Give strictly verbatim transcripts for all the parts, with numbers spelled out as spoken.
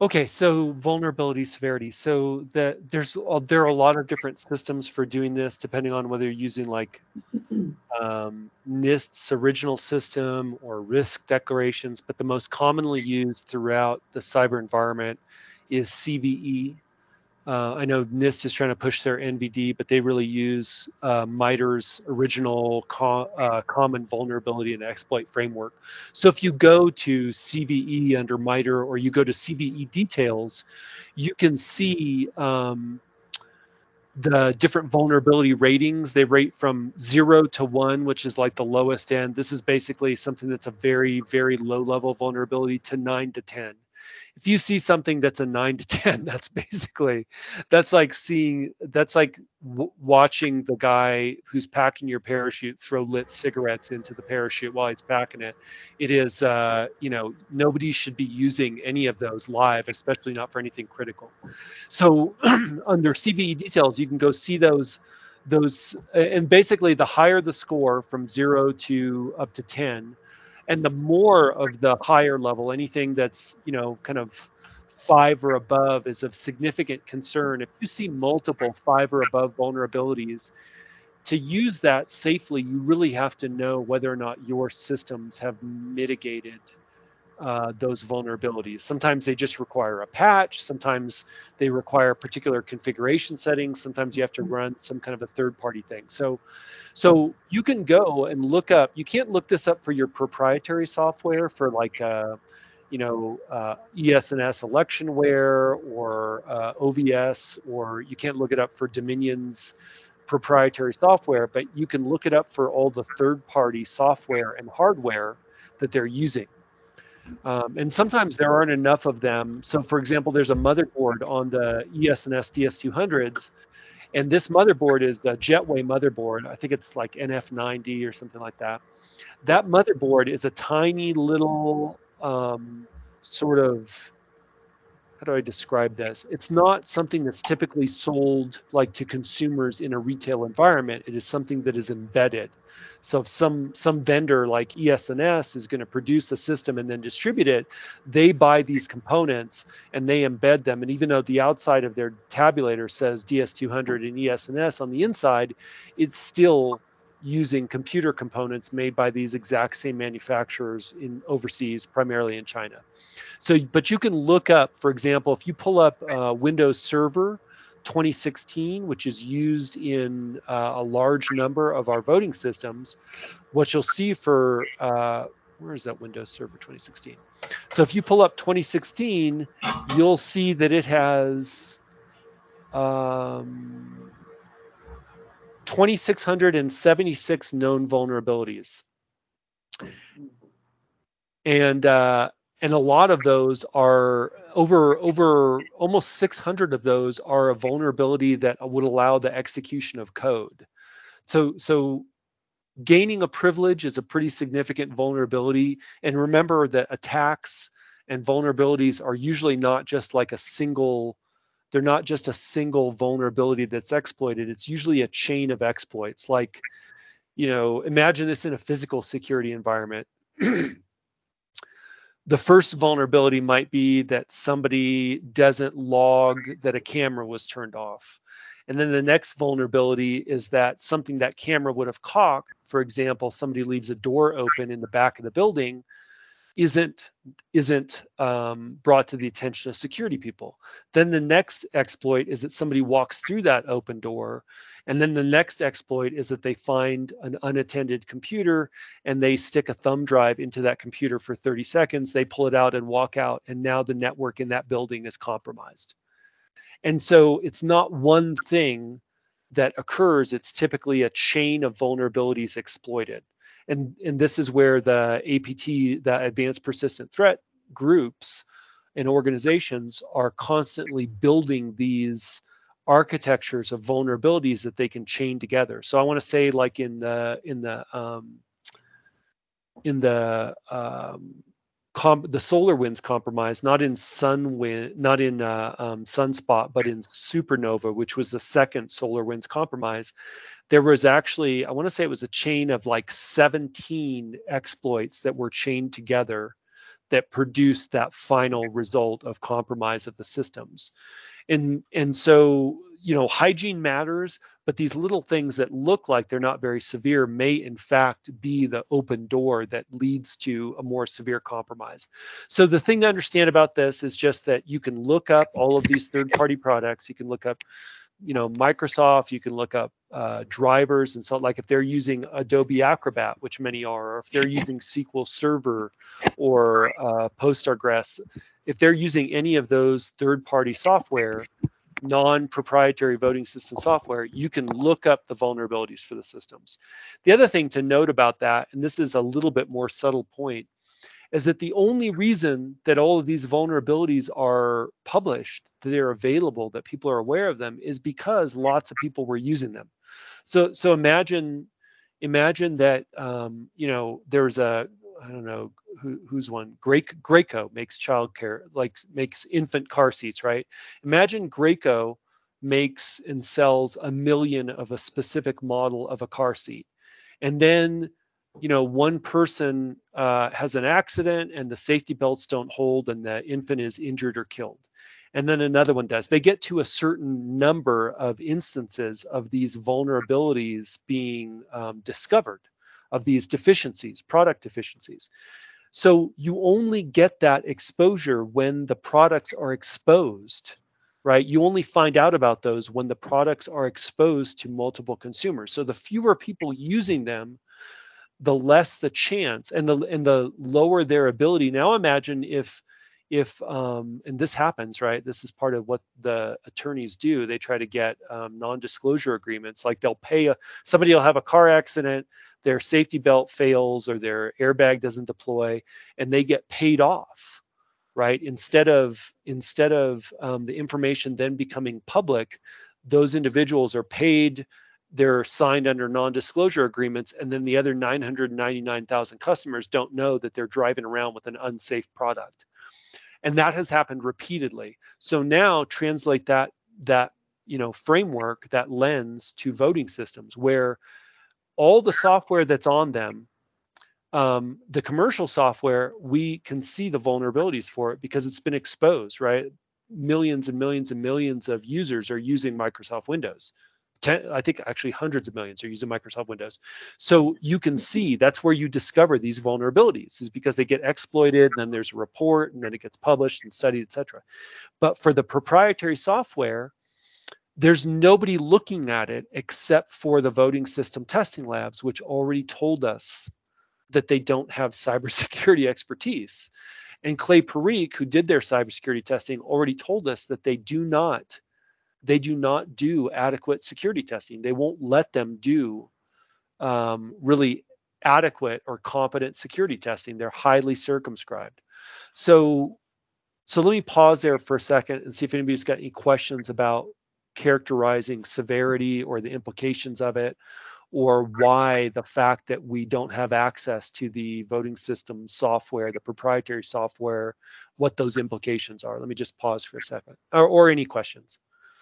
Okay, so vulnerability severity. So the, there's a- there are a lot of different systems for doing this, depending on whether you're using like um, NIST's original system or risk declarations. But the most commonly used throughout the cyber environment is C V E. Uh, I know NIST is trying to push their N V D, but they really use uh, MITRE's original co uh, common vulnerability and exploit framework. So if you go to C V E under MITRE or you go to C V E details, you can see um, the different vulnerability ratings. They rate from zero to one, which is like the lowest end. This is basically something that's a very, very low level vulnerability, to nine to ten. If you see something that's a nine to ten, that's basically, that's like seeing, that's like w- watching the guy who's packing your parachute throw lit cigarettes into the parachute while he's packing it. It is, uh, you know, nobody should be using any of those live, especially not for anything critical. So under C V E details, you can go see those, those, and basically the higher the score from zero to up to ten, and the more of the higher level, anything that's, you know, kind of five or above is of significant concern. If you see multiple five or above vulnerabilities, to use that safely, you really have to know whether or not your systems have mitigated uh, those vulnerabilities. Sometimes they just require a patch. Sometimes they require particular configuration settings. Sometimes you have to run some kind of a third-party thing. So, so you can go and look up. You can't look this up for your proprietary software for like, uh, you know, uh, E S N S electionware or uh, O V S, or you can't look it up for Dominion's proprietary software, but you can look it up for all the third-party software and hardware that they're using. Um, and sometimes there aren't enough of them. So for example, there's a motherboard on the E S N S D S two hundreds, and this motherboard is the Jetway motherboard. I think it's like N F ninety or something like that. That motherboard is a tiny little um, sort of, how do I describe this? It's not something that's typically sold like to consumers in a retail environment. It is something that is embedded. So if some some vendor like E S N S is going to produce a system and then distribute it, they buy these components and they embed them. And even though the outside of their tabulator says D S two hundred and E S N S on the inside, it's still using computer components made by these exact same manufacturers in overseas, primarily in China. So, but you can look up, for example, if you pull up uh, Windows Server twenty sixteen, which is used in uh, a large number of our voting systems, what you'll see for, uh, where is that Windows Server twenty sixteen? So if you pull up twenty sixteen, you'll see that it has um, two thousand six hundred seventy-six known vulnerabilities. And uh, and a lot of those are over over almost six hundred of those are a vulnerability that would allow the execution of code. So so gaining a privilege is a pretty significant vulnerability. And remember that attacks and vulnerabilities are usually not just like a single, they're not just a single vulnerability that's exploited. It's usually a chain of exploits. Like, you know, imagine this in a physical security environment. The first vulnerability might be that somebody doesn't log that a camera was turned off. And then the next vulnerability is that something that camera would have caught, for example, somebody leaves a door open in the back of the building, isn't isn't um, brought to the attention of security people. Then the next exploit is that somebody walks through that open door, and then the next exploit is that they find an unattended computer and they stick a thumb drive into that computer for thirty seconds, they pull it out and walk out, and now the network in that building is compromised. And so it's not one thing that occurs, it's typically a chain of vulnerabilities exploited. And, and this is where the A P T, the Advanced Persistent Threat groups and organizations are constantly building these architectures of vulnerabilities that they can chain together. So I want to say, like in the in the um, in the um, Com the SolarWinds compromise, not in Sunwind, not in uh, um, Sunspot, but in Supernova, which was the second SolarWinds compromise. There was actually, I want to say it was a chain of like seventeen exploits that were chained together that produce that final result of compromise of the systems. And, and so, you know, hygiene matters, but these little things that look like they're not very severe may in fact be the open door that leads to a more severe compromise. So the thing to understand about this is just that you can look up all of these third-party products. You can look up, you know, Microsoft, you can look up uh, drivers, and so like if they're using Adobe Acrobat, which many are, or if they're using S Q L Server or uh, Postgres, if they're using any of those third-party software, non-proprietary voting system software, you can look up the vulnerabilities for the systems. The other thing to note about that, and this is a little bit more subtle point, is that the only reason that all of these vulnerabilities are published, that they're available, that people are aware of them, is because lots of people were using them. So, so imagine, imagine that um, you know, there's a, I don't know who, who's one. Graco, Graco makes childcare, like makes infant car seats, right? Imagine Graco makes and sells a million of a specific model of a car seat, and then, you know, one person uh, has an accident and the safety belts don't hold and the infant is injured or killed. And then another one does. They get to a certain number of instances of these vulnerabilities being um, discovered, of these deficiencies, product deficiencies. So you only get that exposure when the products are exposed, right? You only find out about those when the products are exposed to multiple consumers. So the fewer people using them, the less the chance, and the and the lower their ability. Now imagine if if um, and this happens, right? This is part of what the attorneys do. They try to get um, non-disclosure agreements. Like they'll pay a, somebody will have a car accident, their safety belt fails or their airbag doesn't deploy, and they get paid off, right? Instead of instead of um, the information then becoming public, those individuals are paid. They're signed under non-disclosure agreements, and then the other nine hundred ninety-nine thousand customers don't know that they're driving around with an unsafe product. And that has happened repeatedly. So now translate that that you know framework, that lens, to voting systems, where all the software that's on them, um, the commercial software, we can see the vulnerabilities for it because it's been exposed, right? Millions and millions and millions of users are using Microsoft Windows. ten, I think actually hundreds of millions are using Microsoft Windows. So you can see that's where you discover these vulnerabilities, is because they get exploited, and then there's a report, and then it gets published and studied, et cetera. But for the proprietary software, there's nobody looking at it except for the voting system testing labs, which already told us that they don't have cybersecurity expertise. And Clay Parikh, who did their cybersecurity testing, already told us that they do not they do not do adequate security testing. They won't let them do um, really adequate or competent security testing. They're highly circumscribed. So, so let me pause there for a second and see if anybody's got any questions about characterizing severity or the implications of it, or why the fact that we don't have access to the voting system software, the proprietary software, what those implications are. Let me just pause for a second, or, or any questions.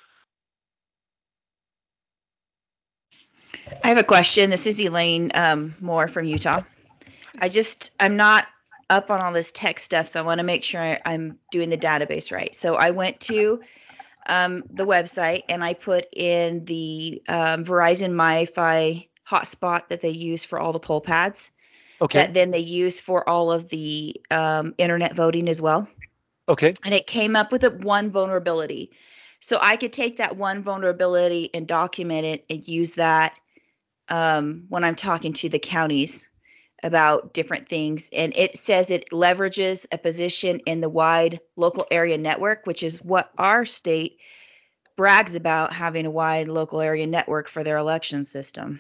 I have a question. This is Elaine um, Moore from Utah. I just, I'm not up on all this tech stuff, so I want to make sure I, I'm doing the database right. So I went to um, the website and I put in the um, Verizon MiFi hotspot that they use for all the poll pads. Okay. That then they use for all of the um, internet voting as well. Okay. And it came up with a one vulnerability. So I could take that one vulnerability and document it and use that um, when I'm talking to the counties about different things. And it says it leverages a position in the wide local area network, which is what our state brags about, having a wide local area network for their election system.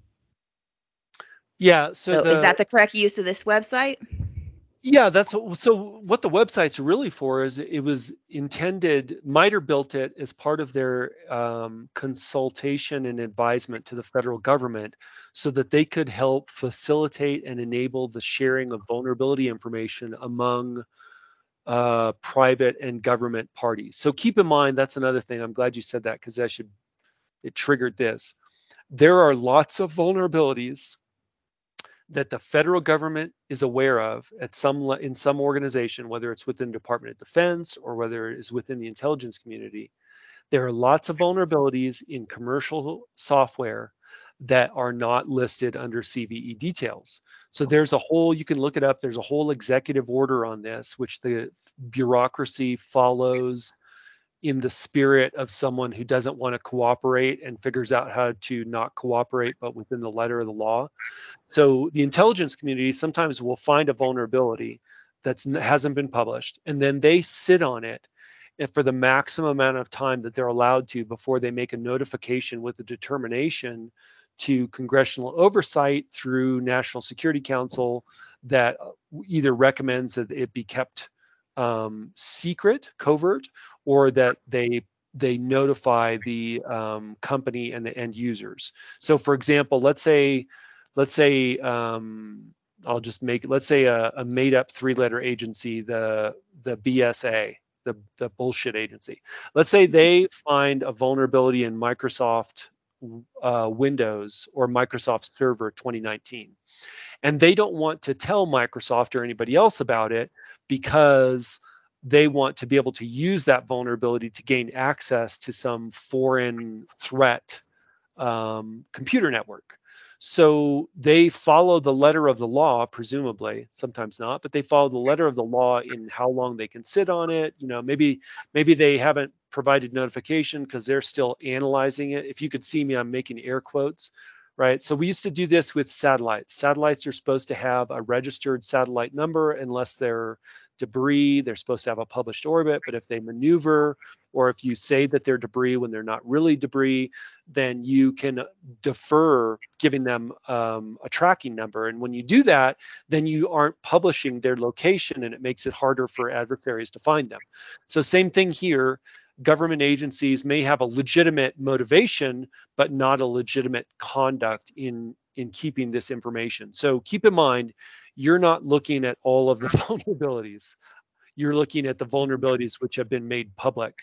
Yeah. So, so the, is that the correct use of this website? Yeah, that's so what the website's really for is it was intended, MITRE built it as part of their um, consultation and advisement to the federal government so that they could help facilitate and enable the sharing of vulnerability information among uh, private and government parties. So keep in mind, that's another thing. I'm glad you said that, because that should, it triggered this. There are lots of vulnerabilities that the federal government is aware of at some le- in some organization, whether it's within Department of Defense or whether it is within the intelligence community. There are lots of vulnerabilities in commercial software that are not listed under C V E details. So there's a whole, you can look it up, there's a whole executive order on this, which the bureaucracy follows in the spirit of someone who doesn't want to cooperate and figures out how to not cooperate, but within the letter of the law. So the intelligence community sometimes will find a vulnerability that hasn't been published, and then they sit on it and for the maximum amount of time that they're allowed to before they make a notification with a determination to congressional oversight through National Security Council that either recommends that it be kept um, secret, covert, or that they they notify the um, company and the end users. So, for example, let's say let's say um, I'll just make let's say a, a made-up three-letter agency, the the B S A, the the bullshit agency. Let's say they find a vulnerability in Microsoft uh, Windows or Microsoft Server twenty nineteen, and they don't want to tell Microsoft or anybody else about it because they want to be able to use that vulnerability to gain access to some foreign threat um, computer network. So they follow the letter of the law, presumably, sometimes not, but they follow the letter of the law in how long they can sit on it. You know, maybe maybe they haven't provided notification because they're still analyzing it. If you could see me, I'm making air quotes, right? So we used to do this with satellites. Satellites are supposed to have a registered satellite number unless they're debris. They're supposed to have a published orbit, but if they maneuver or if you say that they're debris when they're not really debris, then you can defer giving them um, a tracking number. And when you do that, then you aren't publishing their location and it makes it harder for adversaries to find them. So same thing here. Government agencies may have a legitimate motivation, but not a legitimate conduct in, in keeping this information. So keep in mind, you're not looking at all of the vulnerabilities. You're looking at the vulnerabilities which have been made public.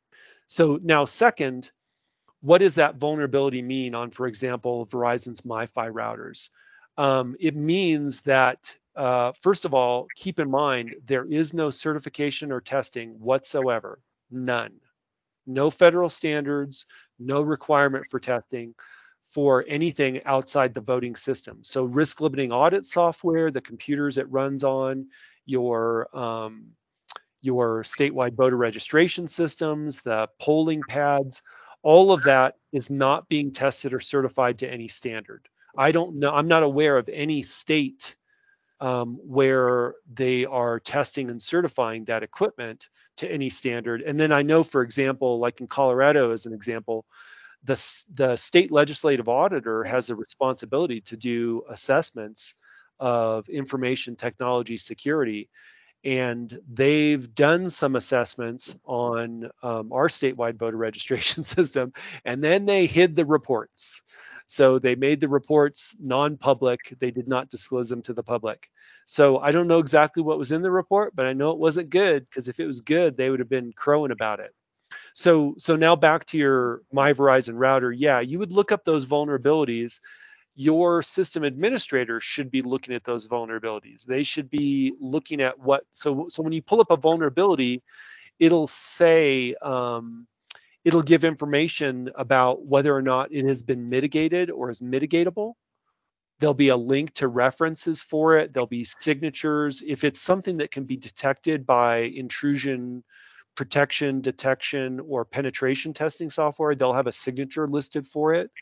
So now second, what does that vulnerability mean on, for example, Verizon's MiFi routers? Um, it means that, uh, first of all, keep in mind, there is no certification or testing whatsoever, none. No federal standards, no requirement for testing for anything outside the voting system. So risk limiting audit software, the computers it runs on, your um, your statewide voter registration systems, the polling pads, all of that is not being tested or certified to any standard. I don't know, I'm not aware of any state um, where they are testing and certifying that equipment to any standard. And then I know, for example, like in Colorado as an example, the, the state legislative auditor has a responsibility to do assessments of information technology security. And they've done some assessments on um, our statewide voter registration system, and then they hid the reports. So they made the reports non-public. They did not disclose them to the public. So I don't know exactly what was in the report, but I know it wasn't good, because if it was good, they would have been crowing about it. So, so now back to your My Verizon router. Yeah, you would look up those vulnerabilities. Your system administrator should be looking at those vulnerabilities. They should be looking at what, so, so when you pull up a vulnerability, it'll say, um, it'll give information about whether or not it has been mitigated or is mitigatable. There'll be a link to references for it. There'll be signatures. If it's something that can be detected by intrusion protection, detection, or penetration testing software, they'll have a signature listed for it.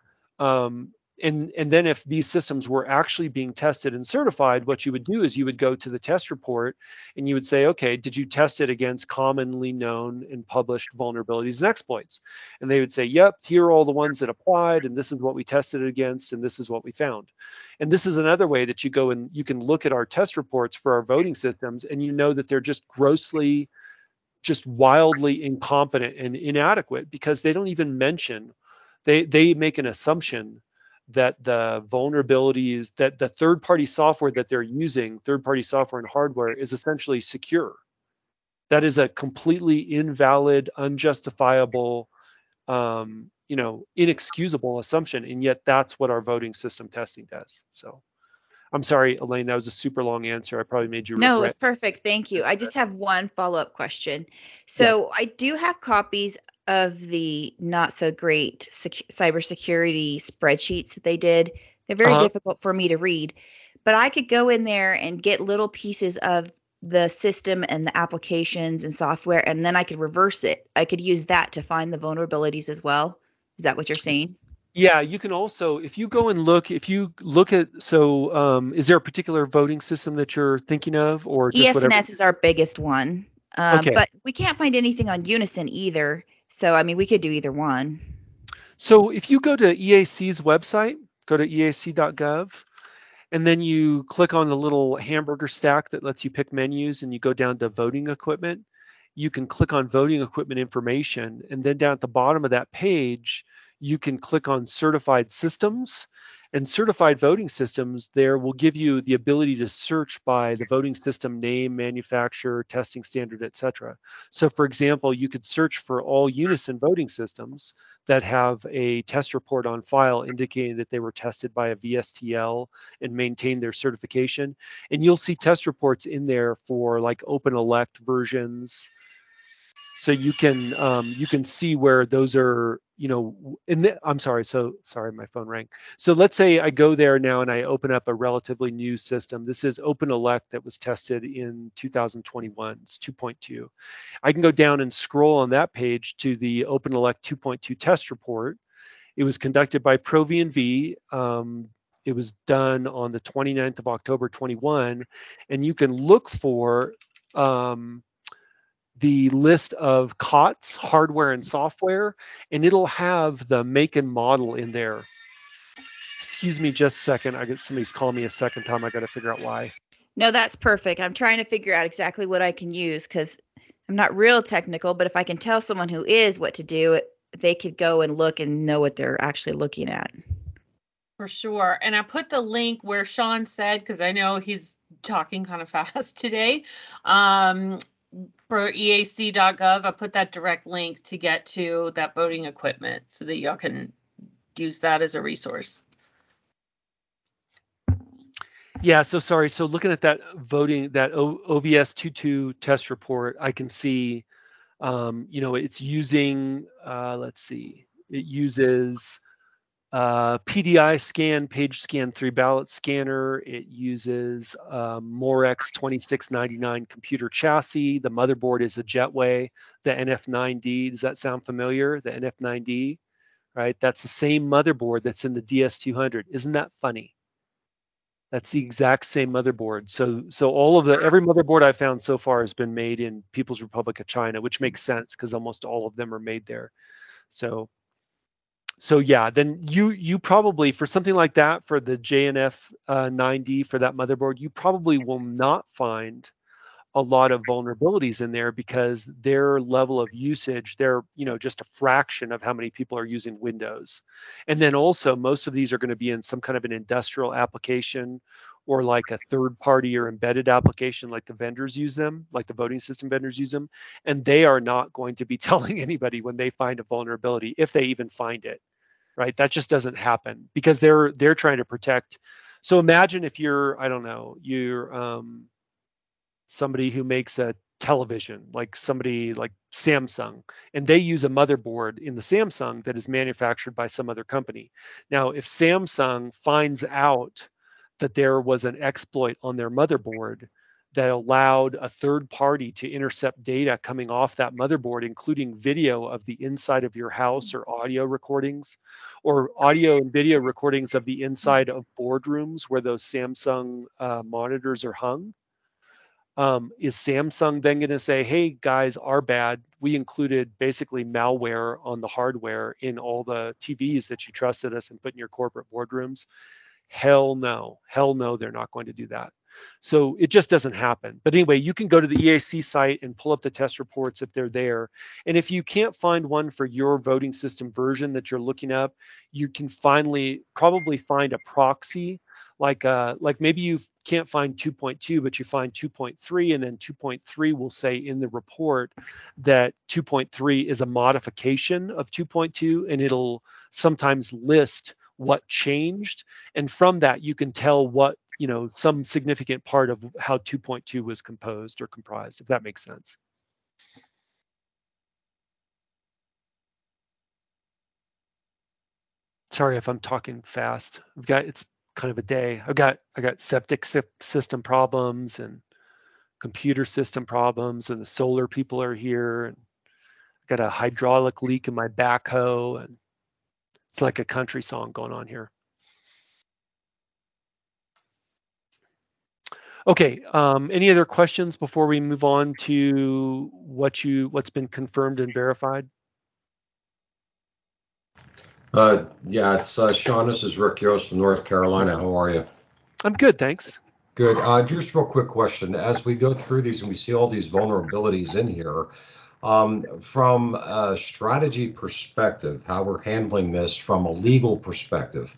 Um, and, and then if these systems were actually being tested and certified, what you would do is you would go to the test report and you would say, okay, did you test it against commonly known and published vulnerabilities and exploits? And they would say, yep, here are all the ones that applied, and this is what we tested it against, and this is what we found. And this is another way that you go and you can look at our test reports for our voting systems, and you know that they're just grossly, just wildly incompetent and inadequate, because they don't even mention, they, they make an assumption that the vulnerabilities, that the third-party software that they're using, third-party software and hardware, is essentially secure. That is a completely invalid, unjustifiable, um, you know, inexcusable assumption, and yet that's what our voting system testing does. So I'm sorry, Elaine, that was a super long answer. I probably made you No, regret. it's perfect. Thank you. I just have one follow-up question. Yeah. So I do have copies of the not so great sec- cybersecurity spreadsheets that they did. They're very Uh-huh. difficult for me to read, but I could go in there and get little pieces of the system and the applications and software, and then I could reverse it. I could use that to find the vulnerabilities as well. Is that what you're saying? Yeah, you can also, if you go and look, if you look at, so um, is there a particular voting system that you're thinking of, or just whatever? E S N S is our biggest one, um, Okay. but we can't find anything on Unison either. So, I mean, we could do either one. So if you go to E A C's website, go to E A C dot gov, and then you click on the little hamburger stack that lets you pick menus, and you go down to voting equipment, you can click on voting equipment information, and then down at the bottom of that page, you can click on certified systems. And certified voting systems there will give you the ability to search by the voting system name, manufacturer, testing standard, et cetera. So for example, you could search for all Unison voting systems that have a test report on file indicating that they were tested by a V S T L and maintain their certification. And you'll see test reports in there for like OpenElect versions. So you can um, you can see where those are, you know, in the, I'm sorry, so sorry, my phone rang. So let's say I go there now and I open up a relatively new system. This is OpenElect that was tested in two thousand twenty-one, it's two point two. I can go down and scroll on that page to the OpenElect two point two test report. It was conducted by ProVNV. Um, it was done on the twenty-ninth of October twenty-one, and you can look for um, the list of C O T S, hardware and software, and it'll have the make and model in there. Excuse me just a second. I get somebody's calling me a second time. I got to figure out why. No, that's perfect. I'm trying to figure out exactly what I can use because I'm not real technical, but if I can tell someone who is what to do, they could go and look and know what they're actually looking at. For sure. And I put the link where Sean said, because I know he's talking kind of fast today. Um, for E A C dot gov, I put that direct link to get to that voting equipment so that y'all can use that as a resource. Yeah, so sorry. So looking at that voting, that O V S twenty-two test report, I can see, um, you know, it's using, uh, let's see, it uses uh, P D I scan, page scan three ballot scanner. It uses um, Morex twenty-six ninety-nine computer chassis. The motherboard is a Jetway, the N F nine D. Does that sound familiar? The N F nine D, right? That's the same motherboard that's in the D S two hundred. Isn't that funny? That's the exact same motherboard. So, so all of the every motherboard I found so far has been made in People's Republic of China, which makes sense because almost all of them are made there. So. So yeah, then you you probably, for something like that, for the J N F uh, nine D, for that motherboard, you probably will not find a lot of vulnerabilities in there because their level of usage, they're, you know, just a fraction of how many people are using Windows. And then also most of these are going to be in some kind of an industrial application or like a third party or embedded application, like the vendors use them, like the voting system vendors use them. And they are not going to be telling anybody when they find a vulnerability, if they even find it, right? That just doesn't happen because they're, they're trying to protect. So imagine if you're, I don't know, you're, um, somebody who makes a television, like somebody like Samsung, and they use a motherboard in the Samsung that is manufactured by some other company. Now, if Samsung finds out that there was an exploit on their motherboard that allowed a third party to intercept data coming off that motherboard, including video of the inside of your house or audio recordings or audio and video recordings of the inside of boardrooms where those Samsung uh, monitors are hung, Um, is Samsung then going to say, hey, guys, our bad. We included basically malware on the hardware in all the T Vs that you trusted us and put in your corporate boardrooms? Hell no. Hell no, they're not going to do that. So it just doesn't happen. But anyway, you can go to the E A C site and pull up the test reports if they're there. And if you can't find one for your voting system version that you're looking up, you can finally probably find a proxy. Like uh, like maybe you can't find two point two, but you find two point three, and then two point three will say in the report that two point three is a modification of two point two, and it'll sometimes list what changed. And from that, you can tell what you know, some significant part of how two point two was composed or comprised, if that makes sense. Sorry if I'm talking fast. I've got, it's kind of a day. I've got, I got septic system problems and computer system problems, and the solar people are here, and I got a hydraulic leak in my backhoe, and it's like a country song going on here. Okay, um, any other questions before we move on to what you, what's been confirmed and verified? Uh, yeah, it's uh, Sean. This is Rick Yost from North Carolina. How are you? I'm good, thanks. Good. Uh, just a real quick question. As we go through these and we see all these vulnerabilities in here, um, from a strategy perspective, how we're handling this from a legal perspective,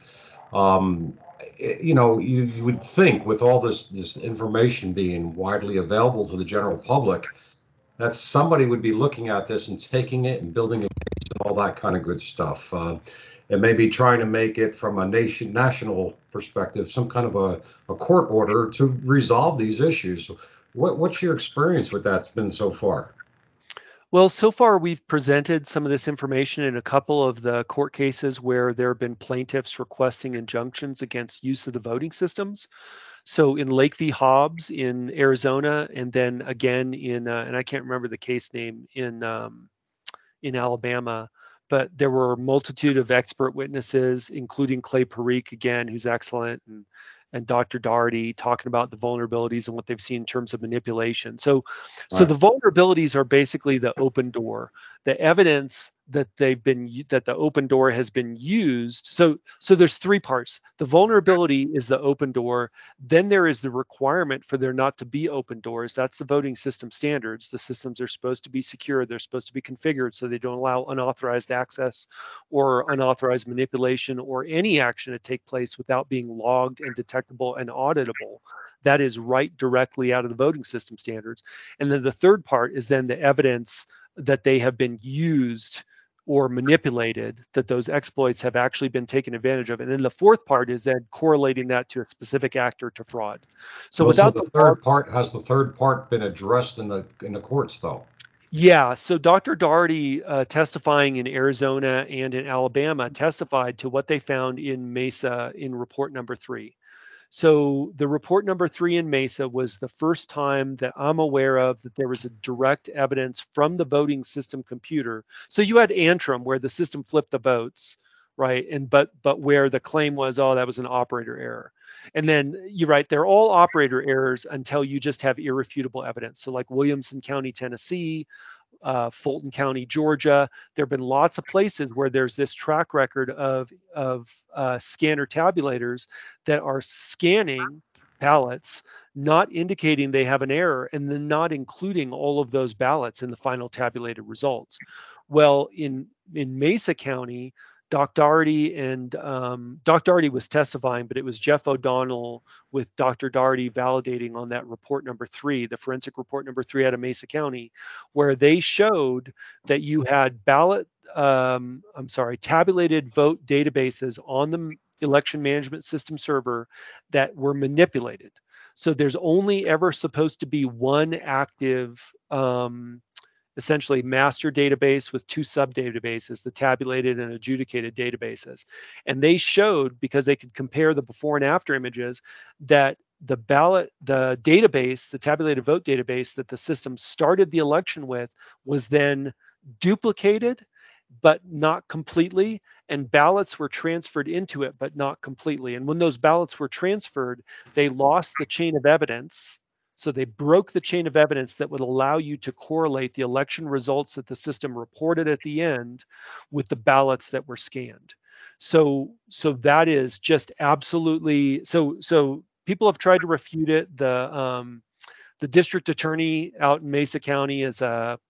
um, you know, you, you would think with all this this information being widely available to the general public, that somebody would be looking at this and taking it and building a case and all that kind of good stuff. Uh, and maybe trying to make it from a nation national perspective, some kind of a, a court order to resolve these issues. What, what's your experience with that's been so far? Well, so far we've presented some of this information in a couple of the court cases where there have been plaintiffs requesting injunctions against use of the voting systems. So in Lake v. Hobbs in Arizona, and then again in, uh, and I can't remember the case name, in um, in Alabama, but there were a multitude of expert witnesses, including Clay Parikh again, who's excellent, and and Doctor Daugherty talking about the vulnerabilities and what they've seen in terms of manipulation. So, so Right. the vulnerabilities are basically the open door, the evidence that they've been, that the open door has been used. So, so there's three parts. The vulnerability is the open door. Then there is the requirement for there not to be open doors. That's the voting system standards. The systems are supposed to be secure. They're supposed to be configured so they don't allow unauthorized access or unauthorized manipulation or any action to take place without being logged and detectable and auditable. That is right directly out of the voting system standards. And then the third part is then the evidence that they have been used or manipulated, that those exploits have actually been taken advantage of. And then the fourth part is then correlating that to a specific actor to fraud. So Well, without so the, the third part, has the third part been addressed in the in the courts though? Yeah, so Doctor Daugherty uh, testifying in Arizona and in Alabama testified to what they found in Mesa in report number three. So the report number three in Mesa was the first time that I'm aware of that there was a direct evidence from the voting system computer. So you had Antrim where the system flipped the votes, right? And but but where the claim was, oh, that was an operator error. And then you're right, they're all operator errors until you just have irrefutable evidence. So like Williamson County, Tennessee, uh, Fulton County, Georgia. There have been lots of places where there's this track record of, of uh, scanner tabulators that are scanning ballots, not indicating they have an error, and then not including all of those ballots in the final tabulated results. Well, in, in Mesa County, Doc Daugherty and um, Doc Daugherty was testifying, but it was Jeff O'Donnell with Doctor Daugherty validating on that report number three, the forensic report number three out of Mesa County, where they showed that you had ballot, um, I'm sorry, tabulated vote databases on the election management system server that were manipulated. So there's only ever supposed to be one active um, essentially master database with two sub databases, the tabulated and adjudicated databases. And they showed, because they could compare the before and after images, that the ballot, the database, the tabulated vote database that the system started the election with was then duplicated, but not completely, and ballots were transferred into it, but not completely. And when those ballots were transferred, they lost the chain of evidence. So they broke the chain of evidence that would allow you to correlate the election results that the system reported at the end with the ballots that were scanned. So, so that is just absolutely, so, so people have tried to refute it. The, um, the district attorney out in Mesa County is a,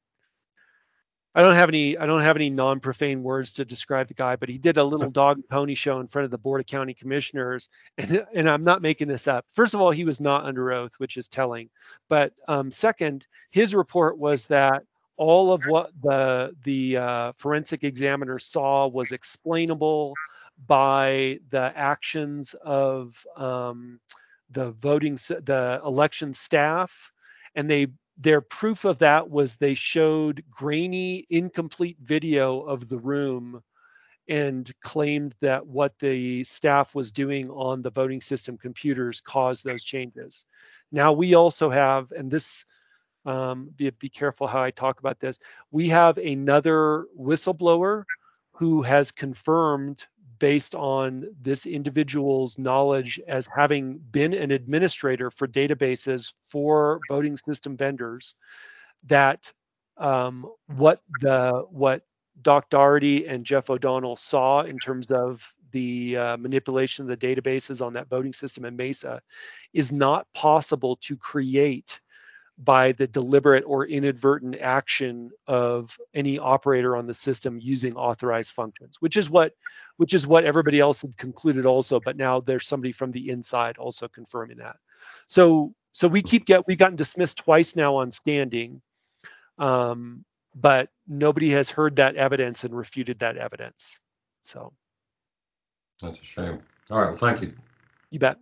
I don't have any I don't have any non-profane words to describe the guy, but he did a little dog and pony show in front of the Board of County Commissioners, and, and I'm not making this up. First of all, he was not under oath, which is telling. But um, second, his report was that all of what the the uh, forensic examiner saw was explainable by the actions of um, the voting s- the election staff, and they their proof of that was they showed grainy, incomplete video of the room and claimed that what the staff was doing on the voting system computers caused those changes. Now we also have, and this, um, be, be careful how I talk about this, we have another whistleblower who has confirmed, based on this individual's knowledge as having been an administrator for databases for voting system vendors, that um, what the what Doc Doherty and Jeff O'Donnell saw in terms of the uh, manipulation of the databases on that voting system in Mesa is not possible to create by the deliberate or inadvertent action of any operator on the system using authorized functions, which is what which is what everybody else had concluded also, but now there's somebody from the inside also confirming that. So so we keep get we've gotten dismissed twice now on standing, um, but nobody has heard that evidence and refuted that evidence. So That's a shame. All right, well, thank you. you bet.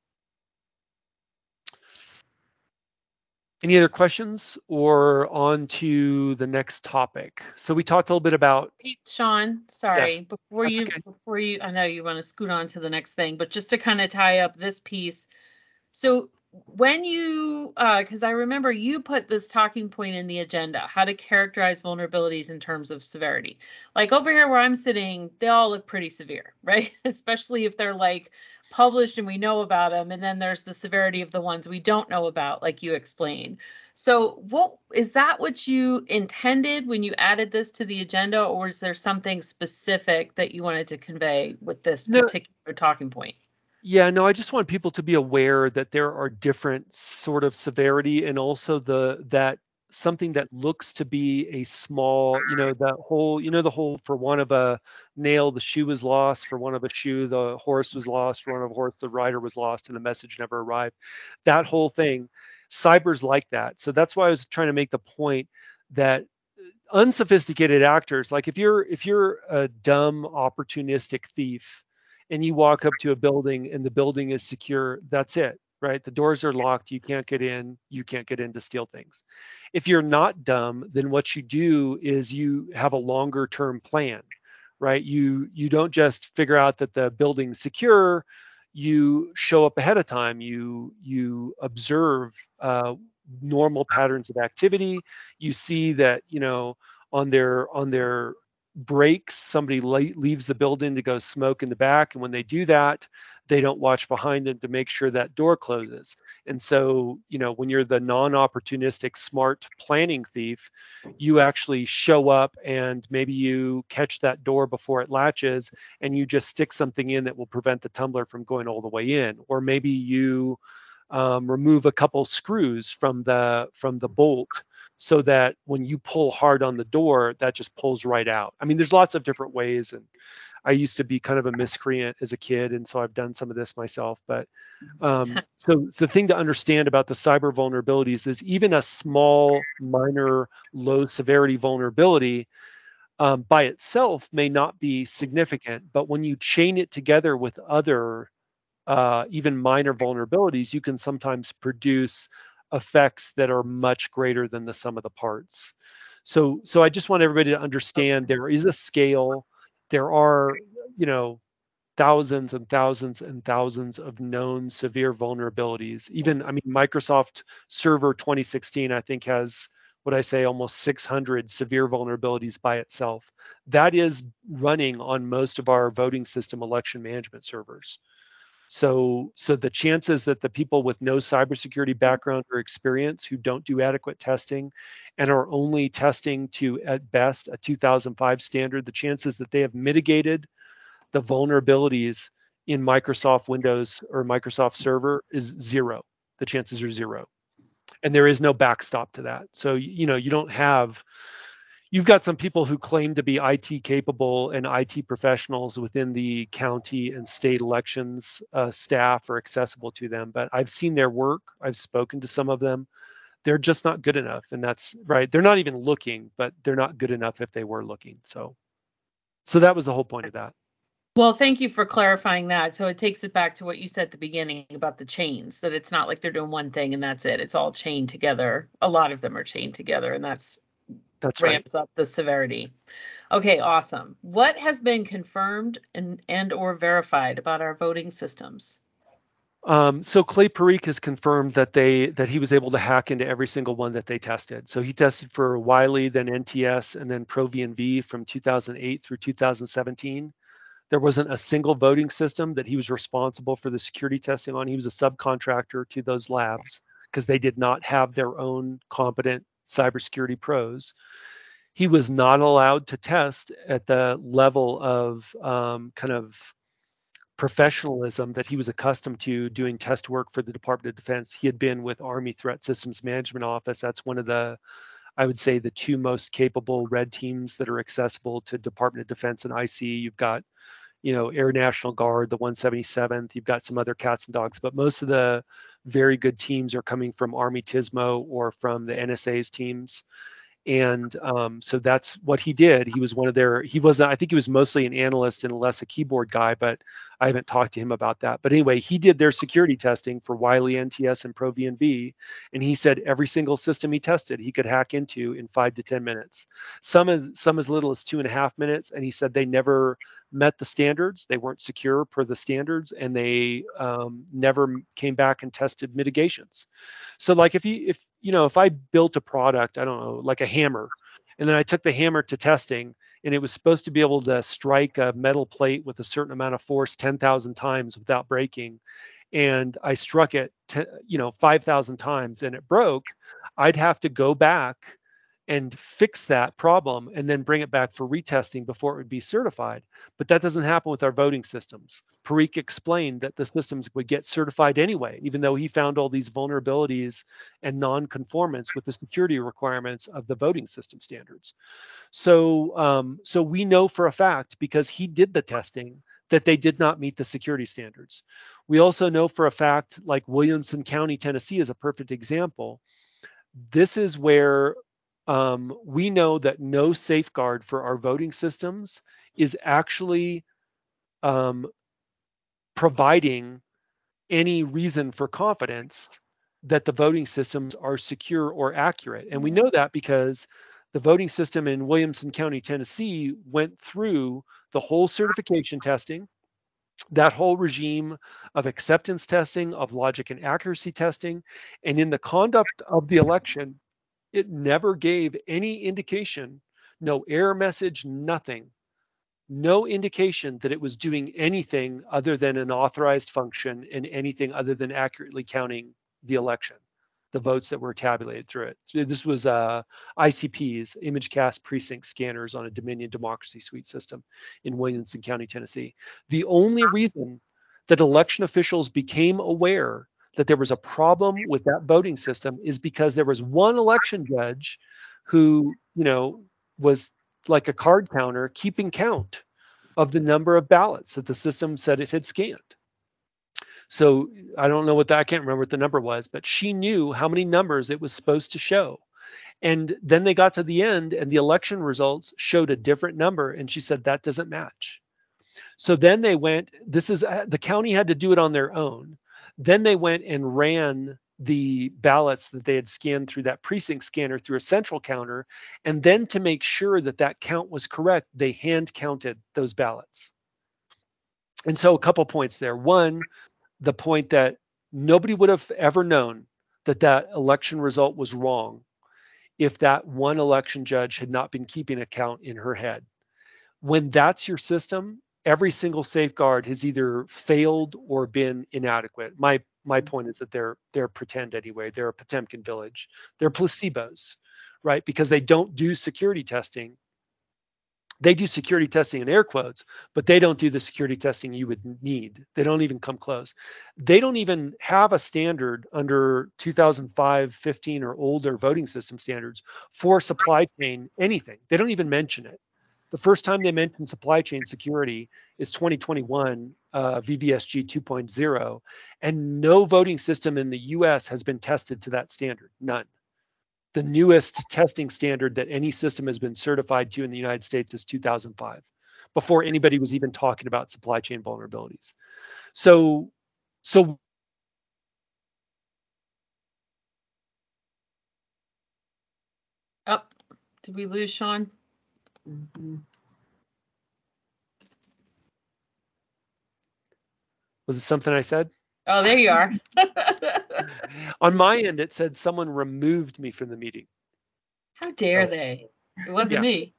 Any other questions, or on to the next topic? So we talked a little bit about. Hey, Sean, sorry, Yes, before that's you, okay. before you, I know you want to scoot on to the next thing, but just to kind of tie up this piece. So when you, uh, because I remember you put this talking point in the agenda, how to characterize vulnerabilities in terms of severity. Like over here where I'm sitting, they all look pretty severe, right? Especially if they're like published and we know about them. And then there's the severity of the ones we don't know about, like you explained. So what is that what you intended when you added this to the agenda, or is there something specific that you wanted to convey with this No. particular talking point? Yeah, no, I just want people to be aware that there are different sort of severity, and also the that something that looks to be a small, you know, that whole, you know, the whole, for one of a nail, the shoe was lost, for one of a shoe, the horse was lost, for one of a horse, the rider was lost, and the message never arrived. That whole thing, cyber's like that. So that's why I was trying to make the point that unsophisticated actors, like if you're if you're a dumb, opportunistic thief, and you walk up to a building and the building is secure, that's it, right? The doors are locked, you can't get in, you can't get in to steal things. If you're not dumb, then what you do is you have a longer term plan, right? You you don't just figure out that the building's secure, you show up ahead of time, you you observe uh, normal patterns of activity. You see that, you know, on their on their breaks, somebody le- leaves the building to go smoke in the back, and when they do that, they don't watch behind them to make sure that door closes. And so, you know, when you're the non-opportunistic, smart planning thief, you actually show up and maybe you catch that door before it latches, and you just stick something in that will prevent the tumbler from going all the way in. Or maybe you um, remove a couple screws from the from the bolt, so that when you pull hard on the door, that just pulls right out. I mean, there's lots of different ways, and I used to be kind of a miscreant as a kid, and so I've done some of this myself. But um, so, so the thing to understand about the cyber vulnerabilities is even a small, minor, low severity vulnerability um, by itself may not be significant, but when you chain it together with other uh, even minor vulnerabilities, you can sometimes produce effects that are much greater than the sum of the parts. So, so I just want everybody to understand there is a scale. There are, you know, thousands and thousands and thousands of known severe vulnerabilities. Even, I mean, Microsoft Server twenty sixteen, I think, has what I say almost six hundred severe vulnerabilities by itself. That is running on most of our voting system election management servers. So, so the chances that the people with no cybersecurity background or experience, who don't do adequate testing and are only testing to, at best, a two thousand five standard, the chances that they have mitigated the vulnerabilities in Microsoft Windows or Microsoft Server is zero. The chances are zero. And there is no backstop to that. So, you know, you don't have, you've got some people who claim to be I T capable and I T professionals within the county and state elections uh, staff are accessible to them, but I've seen their work. I've spoken to some of them. They're just not good enough. And that's right. They're not even looking, but they're not good enough if they were looking. So, so that was the whole point of that. Well, thank you for clarifying that. So it takes it back to what you said at the beginning about the chains, that it's not like they're doing one thing and that's it. It's all chained together. A lot of them are chained together, and that's That's right. ramps up the severity. Okay, awesome. What has been confirmed and and or verified about our voting systems? Um, so Clay Parikh has confirmed that they that he was able to hack into every single one that they tested. So he tested for Wiley, then N T S, and then ProVNV from two thousand eight through two thousand seventeen. There wasn't a single voting system that he was responsible for the security testing on. He was a subcontractor to those labs because they did not have their own competent cybersecurity pros. He was not allowed to test at the level of um, kind of professionalism that he was accustomed to doing test work for the Department of Defense. He had been with Army Threat Systems Management Office. That's one of the, I would say, the two most capable red teams that are accessible to Department of Defense and I C. You've got, you know, Air National Guard, the one seventy-seventh. You've got some other cats and dogs, but most of the very good teams are coming from Army T I S M O or from the N S A's teams. And um, so that's what he did. He was one of their, he wasn't, I think he was mostly an analyst and less a keyboard guy, but I haven't talked to him about that. But anyway, he did their security testing for Wiley, N T S, and ProVNV. And he said every single system he tested, he could hack into in five to ten minutes. Some as, some as little as two and a half minutes. And he said they never met the standards. They weren't secure per the standards, and they um, never came back and tested mitigations. So like if you, if, you know, if I built a product, I don't know, like a hammer, and then I took the hammer to testing, and it was supposed to be able to strike a metal plate with a certain amount of force ten thousand times without breaking, and I struck it, to, you know, five thousand times and it broke, I'd have to go back and fix that problem and then bring it back for retesting before it would be certified. But that doesn't happen with our voting systems. Parikh explained that the systems would get certified anyway, even though he found all these vulnerabilities and non-conformance with the security requirements of the voting system standards. So, um, so we know for a fact, because he did the testing, that they did not meet the security standards. We also know for a fact, like Williamson County, Tennessee is a perfect example. This is where um, we know that no safeguard for our voting systems is actually um, providing any reason for confidence that the voting systems are secure or accurate. And we know that because the voting system in Williamson County, Tennessee went through the whole certification testing, that whole regime of acceptance testing, of logic and accuracy testing, and in the conduct of the election, it never gave any indication, no error message, nothing, no indication that it was doing anything other than an authorized function and anything other than accurately counting the election, the votes that were tabulated through it. So this was uh, I C Ps, ImageCast precinct scanners on a Dominion Democracy Suite system in Williamson County, Tennessee. The only reason that election officials became aware that there was a problem with that voting system is because there was one election judge who, you know, was like a card counter keeping count of the number of ballots that the system said it had scanned. So I don't know what that, I can't remember what the number was, but she knew how many numbers it was supposed to show. And then they got to the end and the election results showed a different number. And she said, that doesn't match. So then they went, this is, the county had to do it on their own. Then they went and ran the ballots that they had scanned through that precinct scanner through a central counter. And then to make sure that that count was correct, they hand counted those ballots. And so a couple points there. One, the point that nobody would have ever known that that election result was wrong if that one election judge had not been keeping a count in her head. When that's your system, every single safeguard has either failed or been inadequate. My my point is that they're they're pretend anyway. They're a Potemkin village. They're placebos, right? Because they don't do security testing. They do security testing in air quotes, but they don't do the security testing you would need. They don't even come close. They don't even have a standard under two thousand five, fifteen or older voting system standards for supply chain anything. They don't even mention it. The first time they mentioned supply chain security is twenty twenty-one uh, V V S G two point oh, and no voting system in the U S has been tested to that standard, none. The newest testing standard that any system has been certified to in the United States is two thousand five. before anybody was even talking about supply chain vulnerabilities. So, so Oh, did we lose Sean? Mm-hmm. Was it something I said? Oh, there you are. On my end, it said someone removed me from the meeting. How dare So, they? It wasn't yeah. me.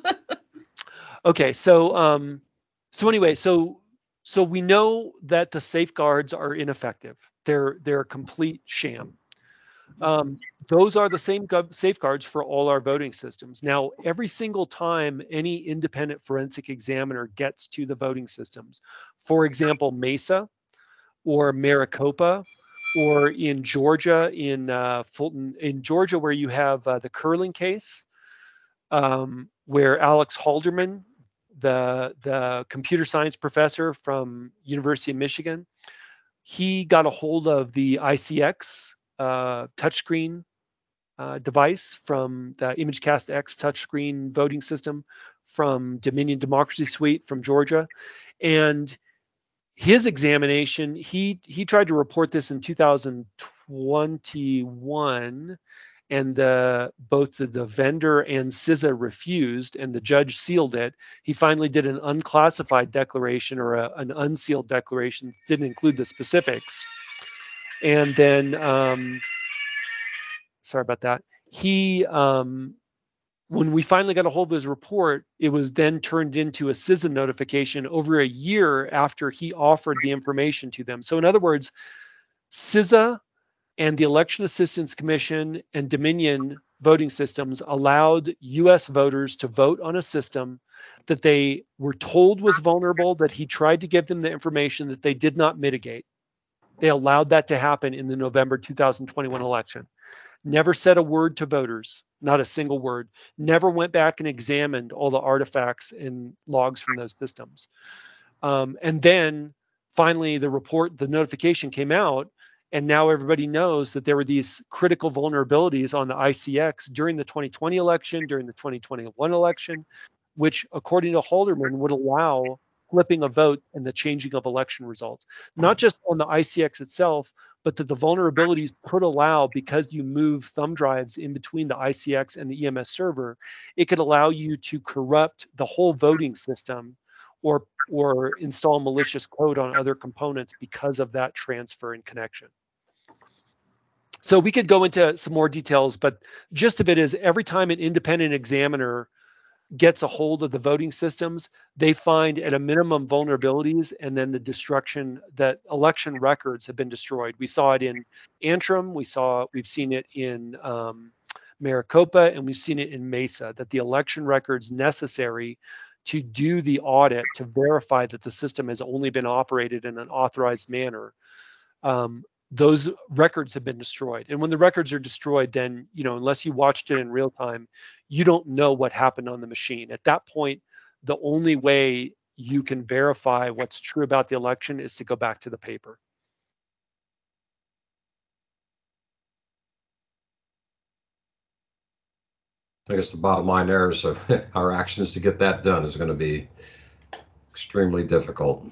Okay, so um, so anyway, so so we know that the safeguards are ineffective. They're they're a complete sham. Um, those are the same gov- safeguards for all our voting systems. Now, every single time any independent forensic examiner gets to the voting systems, for example, Mesa or Maricopa, or in Georgia, in uh, Fulton, in Georgia, where you have uh, the curling case, um, where Alex Halderman, the the computer science professor from University of Michigan, he got a hold of the I C X uh, touchscreen uh, device from the ImageCast X touchscreen voting system from Dominion Democracy Suite from Georgia, and his examination, he he tried to report this in two thousand twenty-one, and the both the, the vendor and C I S A refused, and the judge sealed it. He finally did an unclassified declaration, or a, an unsealed declaration, didn't include the specifics. And then, um, sorry about that. He, um, when we finally got a hold of his report, it was then turned into a C I S A notification over a year after he offered the information to them. So in other words, C I S A and the Election Assistance Commission and Dominion voting systems allowed U S voters to vote on a system that they were told was vulnerable, that he tried to give them the information that they did not mitigate. They allowed that to happen in the November two thousand twenty-one election. Never said a word to voters, not a single word. Never went back and examined all the artifacts and logs from those systems. Um, and then finally the report, the notification came out, and now everybody knows that there were these critical vulnerabilities on the I C X during the twenty twenty election, during the twenty twenty-one election, which according to Halderman would allow flipping a vote and the changing of election results. Not just on the I C X itself, but that the vulnerabilities could allow, because you move thumb drives in between the I C X and the E M S server, it could allow you to corrupt the whole voting system, or or install malicious code on other components because of that transfer and connection. So we could go into some more details, but gist of it is, every time an independent examiner gets a hold of the voting systems, they find at a minimum vulnerabilities, and then the destruction, that election records have been destroyed. We saw it in Antrim, we saw, we've seen it in um, Maricopa, and we've seen it in Mesa, that the election records necessary to do the audit to verify that the system has only been operated in an authorized manner, um, those records have been destroyed. And when the records are destroyed, then, you know, unless you watched it in real time, you don't know what happened on the machine. At that point, the only way you can verify what's true about the election is to go back to the paper. I guess the bottom line there is uh, our actions to get that done is going to be extremely difficult.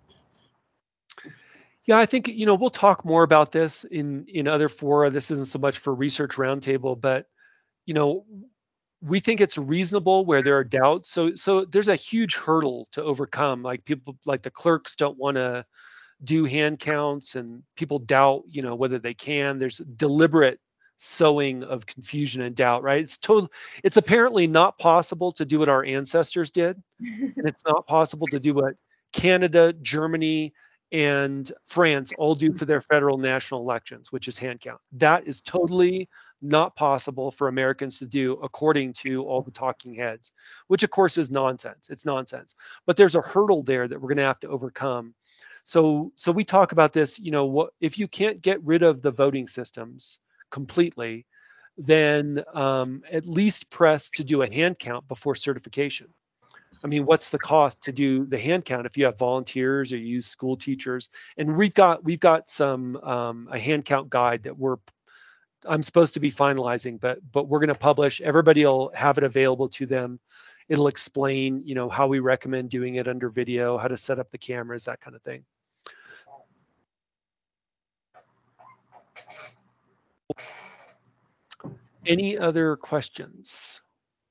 Yeah, I think, you know, we'll talk more about this in in other fora. This isn't so much for Research Roundtable, but, you know, we think it's reasonable where there are doubts. So so there's a huge hurdle to overcome. Like, people, like the clerks don't want to do hand counts, and people doubt, you know, whether they can. There's deliberate sowing of confusion and doubt, right? It's total, it's apparently not possible to do what our ancestors did, and it's not possible to do what Canada, Germany, and France all do for their federal national elections, which is hand count. That is totally not possible for Americans to do, according to all the talking heads, which of course is nonsense. It's nonsense. But there's a hurdle there that we're going to have to overcome. So, so we talk about this, you know, what if you can't get rid of the voting systems completely, then um, at least press to do a hand count before certification. I mean, what's the cost to do the hand count if you have volunteers or you use school teachers? And we've got we've got some um, a hand count guide that we're I'm supposed to be finalizing, but but we're going to publish. Everybody will have it available to them it'll explain, you know, how we recommend doing it under video, how to set up the cameras, that kind of thing. Any other questions?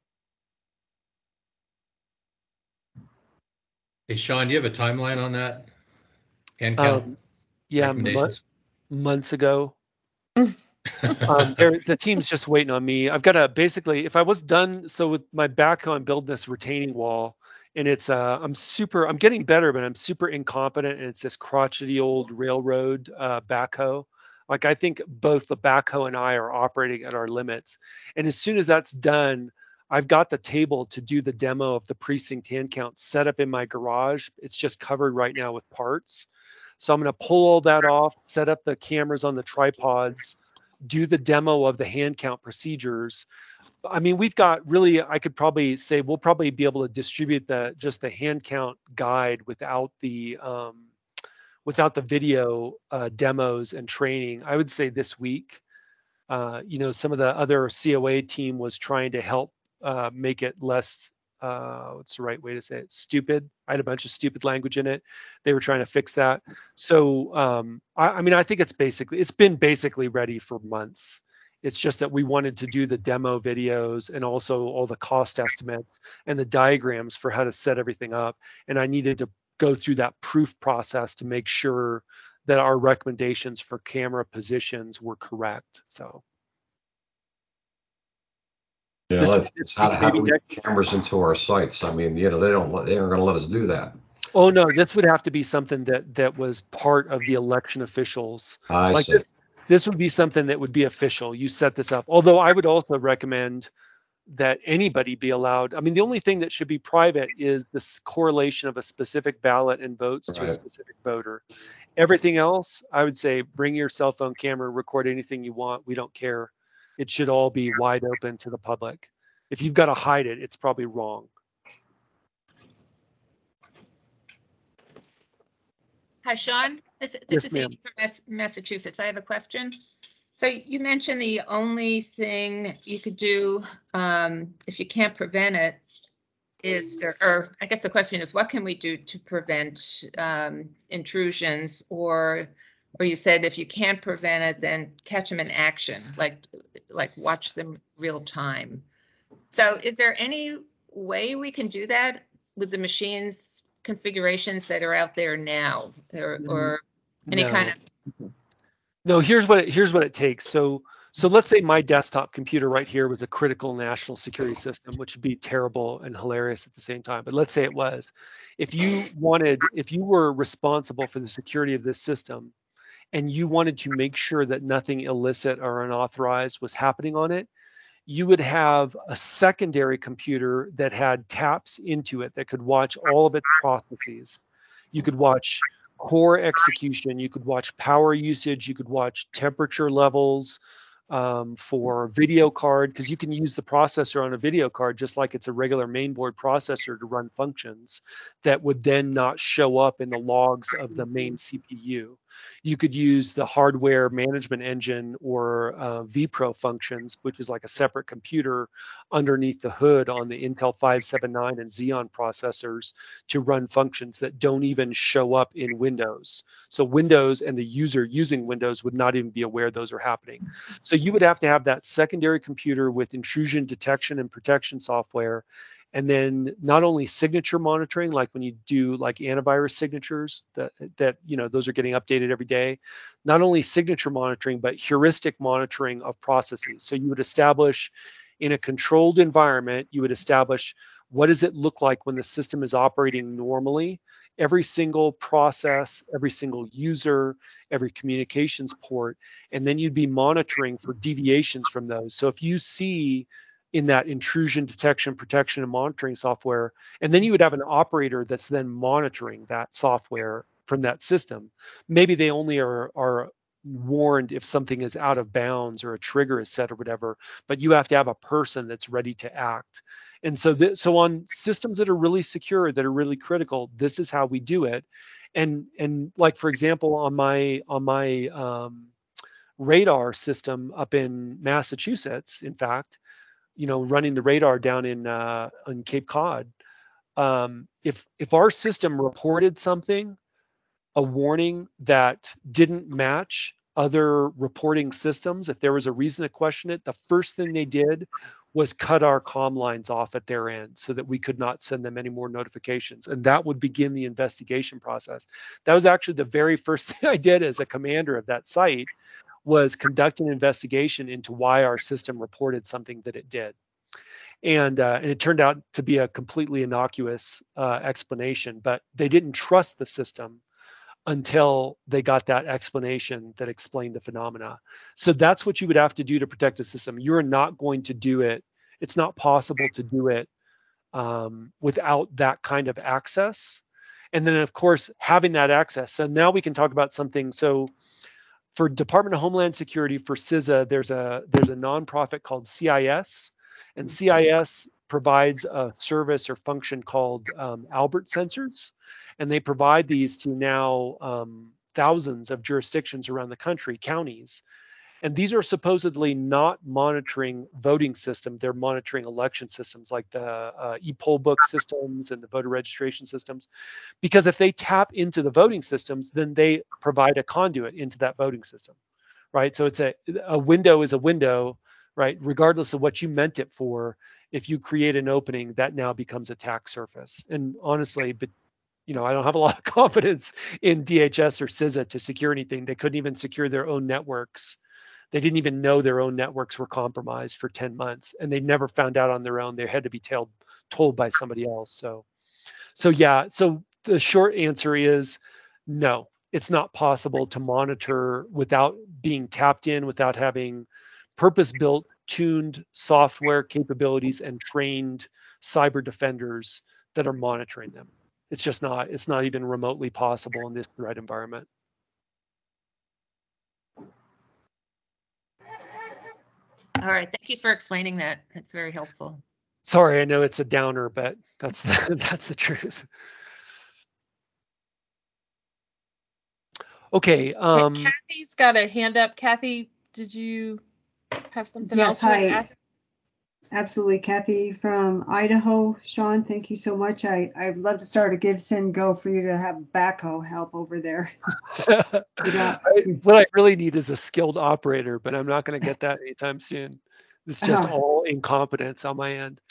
Hey, Sean, do you have a timeline on that? Hand count Um, yeah, recommendations? mon- months ago. um, they're- the team's just waiting on me. I've got to basically, if I was done, so with my backhoe, I'm building this retaining wall, and it's uh, I'm super, I'm getting better, but I'm super incompetent, and it's this crotchety old railroad uh, backhoe. Like I think both the backhoe and I are operating at our limits, and as soon as that's done, I've got the table to do the demo of the precinct hand count set up in my garage. It's just covered right now with parts. So I'm going to pull all that off, set up the cameras on the tripods, do the demo of the hand count procedures. I mean, we've got really, I could probably say we'll probably be able to distribute the just the hand count guide without the um, without the video uh, demos and training. I would say this week. Uh, you know, some of the other C O A team was trying to help uh, make it less, uh, what's the right way to say it? Stupid. I had a bunch of stupid language in it. They were trying to fix that. So, um, I, I mean, I think it's basically, it's been basically ready for months. It's just that we wanted to do the demo videos and also all the cost estimates and the diagrams for how to set everything up. And I needed to go through that proof process to make sure that our recommendations for camera positions were correct. So. Yeah, This- let's- this how, week, how do maybe we next- get cameras into our sites? I mean, you know, they don't, let- they aren't going to let us do that. Oh no, this would have to be something that that was part of the election officials. I Like see. this, this would be something that would be official. You set this up. Although I would also recommend that anybody be allowed. I mean, the only thing that should be private is this correlation of a specific ballot and votes to a Right. specific voter. Everything else, I would say, bring your cell phone camera, record anything you want. We don't care. It should all be wide open to the public. If you've got to hide it, it's probably wrong. Hi, Sean. This, this Yes, is ma'am. Amy from Mass- Massachusetts. I have a question. So you mentioned the only thing you could do um, if you can't prevent it is, or, or I guess the question is, what can we do to prevent um, intrusions? Or, or you said if you can't prevent it, then catch them in action, like, like watch them real time. So is there any way we can do that with the machines configurations that are out there now, or, or any No. kind of? No, here's what it, here's what it takes. So so let's say my desktop computer right here was a critical national security system, which would be terrible and hilarious at the same time. But let's say it was. If you wanted, if you were responsible for the security of this system, and you wanted to make sure that nothing illicit or unauthorized was happening on it, you would have a secondary computer that had taps into it that could watch all of its processes. You could watch core execution, you could watch power usage, you could watch temperature levels um, for video card, because you can use the processor on a video card just like it's a regular mainboard processor to run functions that would then not show up in the logs of the main C P U. You could use the hardware management engine or uh, vPro functions, which is like a separate computer underneath the hood on the Intel five seventy-nine and Xeon processors to run functions that don't even show up in Windows. So Windows and the user using Windows would not even be aware those are happening. So you would have to have that secondary computer with intrusion detection and protection software. And then not only signature monitoring, like when you do like antivirus signatures that, that, you know, those are getting updated every day, not only signature monitoring, but heuristic monitoring of processes. So you would establish in a controlled environment, you would establish what does it look like when the system is operating normally, every single process, every single user, every communications port, and then you'd be monitoring for deviations from those. So if you see in that intrusion detection, protection, and monitoring software, and then you would have an operator that's then monitoring that software from that system. Maybe they only are, are warned if something is out of bounds or a trigger is set or whatever, but you have to have a person that's ready to act. And so, th- so on systems that are really secure, that are really critical, this is how we do it. And and like for example, on my on my um, radar system up in Massachusetts, in fact, you know, running the radar down in uh, on Cape Cod. Um, if if our system reported something, a warning that didn't match other reporting systems, if there was a reason to question it, the first thing they did was cut our comm lines off at their end so that we could not send them any more notifications. And that would begin the investigation process. That was actually the very first thing I did as a commander of that site, was conduct an investigation into why our system reported something that it did. And, uh, and it turned out to be a completely innocuous uh, explanation, but they didn't trust the system until they got that explanation that explained the phenomena. So that's what you would have to do to protect a system. You're not going to do it. It's not possible to do it um, without that kind of access. And then, of course, having that access. So now we can talk about something. So for Department of Homeland Security, for C I S A, there's a there's a nonprofit called C I S, and C I S provides a service or function called um, Albert sensors, and they provide these to now um, thousands of jurisdictions around the country, counties. And these are supposedly not monitoring voting system, they're monitoring election systems like the uh, e-poll book systems and the voter registration systems. Because if they tap into the voting systems, then they provide a conduit into that voting system, right? So it's a, a window is a window, right? Regardless of what you meant it for, if you create an opening, that now becomes attack surface. And honestly, but you know, I don't have a lot of confidence in D H S or C I S A to secure anything. They couldn't even secure their own networks. They didn't even know their own networks were compromised for ten months, and they never found out on their own. They had to be told told by somebody else. So, so yeah. So the short answer is no. It's not possible to monitor without being tapped in, without having purpose-built, tuned software capabilities and trained cyber defenders that are monitoring them. It's just not. It's not even remotely possible in this threat environment. All right, thank you for explaining that. That's very helpful. Sorry, I know it's a downer, but that's the, that's the truth. Okay. Um, Kathy's got a hand up. Kathy, did you have something yes, else you want to hi. ask? Absolutely, Kathy from Idaho. Sean, thank you so much. I, I'd love to start a Give, Send, Go for you to have backhoe help over there. I, what I really need is a skilled operator, but I'm not going to get that anytime soon. It's just Uh-huh. all incompetence on my end.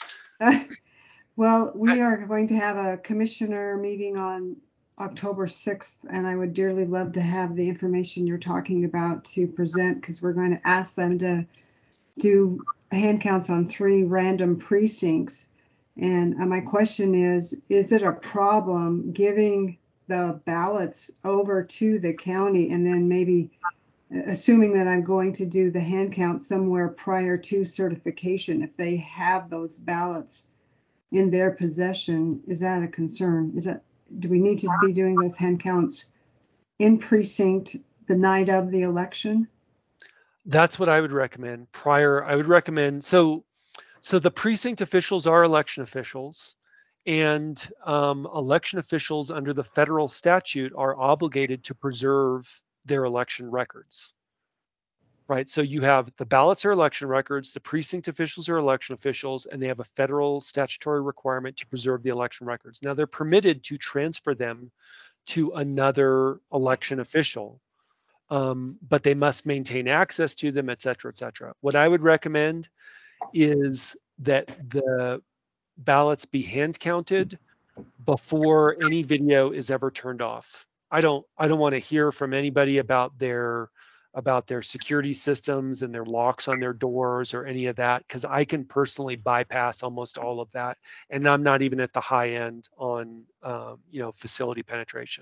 Well, we are going to have a commissioner meeting on October sixth, and I would dearly love to have the information you're talking about to present, because we're going to ask them to do hand counts on three random precincts. And uh, my question is, is it a problem giving the ballots over to the county and then maybe assuming that I'm going to do the hand count somewhere prior to certification, if they have those ballots in their possession, is that a concern? Is that, do we need to be doing those hand counts in precinct the night of the election? That's what I would recommend. Prior, I would recommend, so so the precinct officials are election officials, and um, election officials under the federal statute are obligated to preserve their election records, right? So you have the ballots are election records, the precinct officials are election officials, and they have a federal statutory requirement to preserve the election records. Now they're permitted to transfer them to another election official. Um, but they must maintain access to them, et cetera, et cetera. What I would recommend is that the ballots be hand counted before any video is ever turned off. I don't, I don't want to hear from anybody about their, about their security systems and their locks on their doors or any of that, because I can personally bypass almost all of that, and I'm not even at the high end on, um, you know, facility penetration.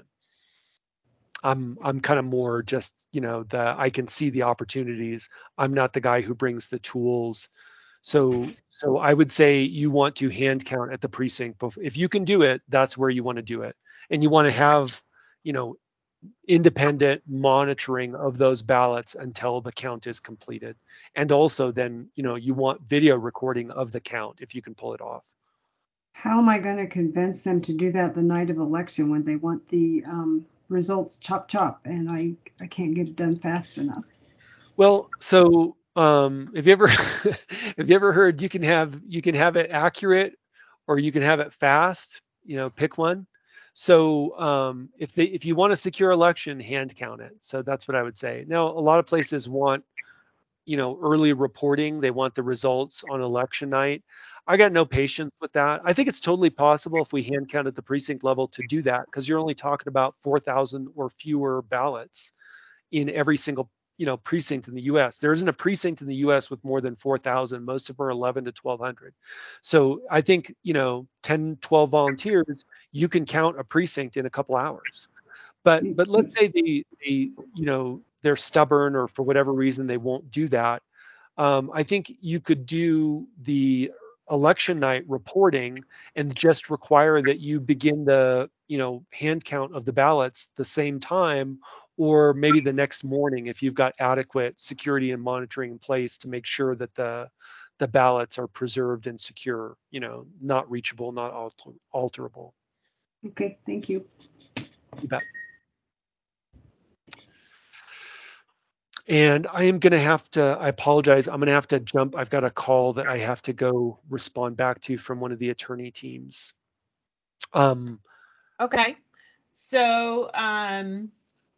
I'm I'm kind of more just, you know, the I can see the opportunities. I'm not the guy who brings the tools. So so I would say you want to hand count at the precinct. If you can do it, that's where you want to do it. And you want to have, you know, independent monitoring of those ballots until the count is completed. And also then, you know, you want video recording of the count if you can pull it off. How am I going to convince them to do that the night of election when they want the um, results chop chop and I, I can't get it done fast enough? Well, so um, have you ever have you ever heard you can have you can have it accurate or you can have it fast? You know, pick one. So um, if they if you want a secure election, hand count it. So that's what I would say. Now, a lot of places want, you know, early reporting. They want the results on election night. I got no patience with that. I think it's totally possible if we hand count at the precinct level to do that, because you're only talking about four thousand or fewer ballots in every single, you know, precinct in the U S. There isn't a precinct in the U S with more than four thousand. Most of them are eleven to twelve hundred. So I think, you know, ten, twelve volunteers, you can count a precinct in a couple hours. But but let's say they, they you know, they're stubborn or for whatever reason they won't do that. Um, I think you could do the election night reporting and just require that you begin the, you know, hand count of the ballots the same time, or maybe the next morning if you've got adequate security and monitoring in place to make sure that the the ballots are preserved and secure, you know, not reachable, not alter, alterable. Okay, thank you. You bet. And I am going to have to, I apologize, I'm going to have to jump. I've got a call that I have to go respond back to from one of the attorney teams. Um, Okay. So, um,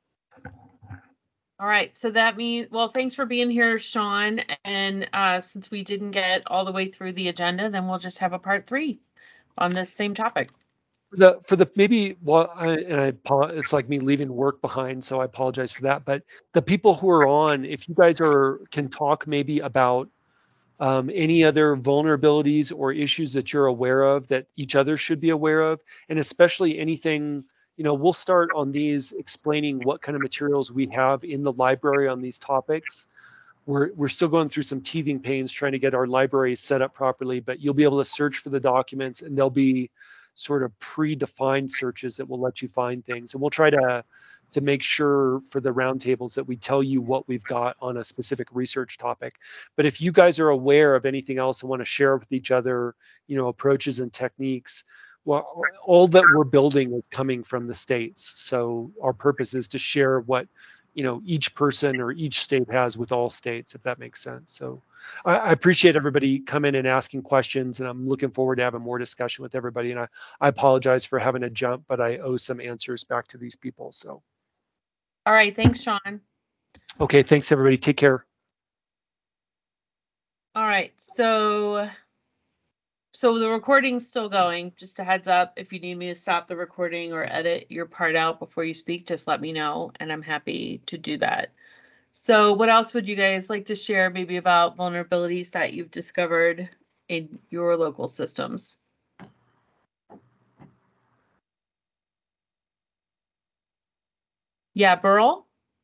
all right. So that means, well, thanks for being here, Sean. And uh, since we didn't get all the way through the agenda, then we'll just have a part three on this same topic. the for the maybe well I, and I apo- it's like me leaving work behind, so I apologize for that, but the people who are on, if you guys are can talk maybe about um, any other vulnerabilities or issues that you're aware of that each other should be aware of, and especially anything, you know, we'll start on these explaining what kind of materials we have in the library on these topics. We're, we're still going through some teething pains trying to get our library set up properly, but you'll be able to search for the documents and there'll be sort of predefined searches that will let you find things. And we'll try to, to make sure for the roundtables that we tell you what we've got on a specific research topic. But if you guys are aware of anything else and want to share with each other, you know, approaches and techniques, well, all that we're building is coming from the states. So our purpose is to share what, you know, each person or each state has with all states, if that makes sense. So I, I appreciate everybody coming and asking questions, and I'm looking forward to having more discussion with everybody. And I, I apologize for having to jump, but I owe some answers back to these people. So. All right. Thanks, Sean. Okay. Thanks, everybody. Take care. All right. So, so the recording's still going. Just a heads up, if you need me to stop the recording or edit your part out before you speak, just let me know, and I'm happy to do that. So what else would you guys like to share maybe about vulnerabilities that you've discovered in your local systems? Yeah, Burl?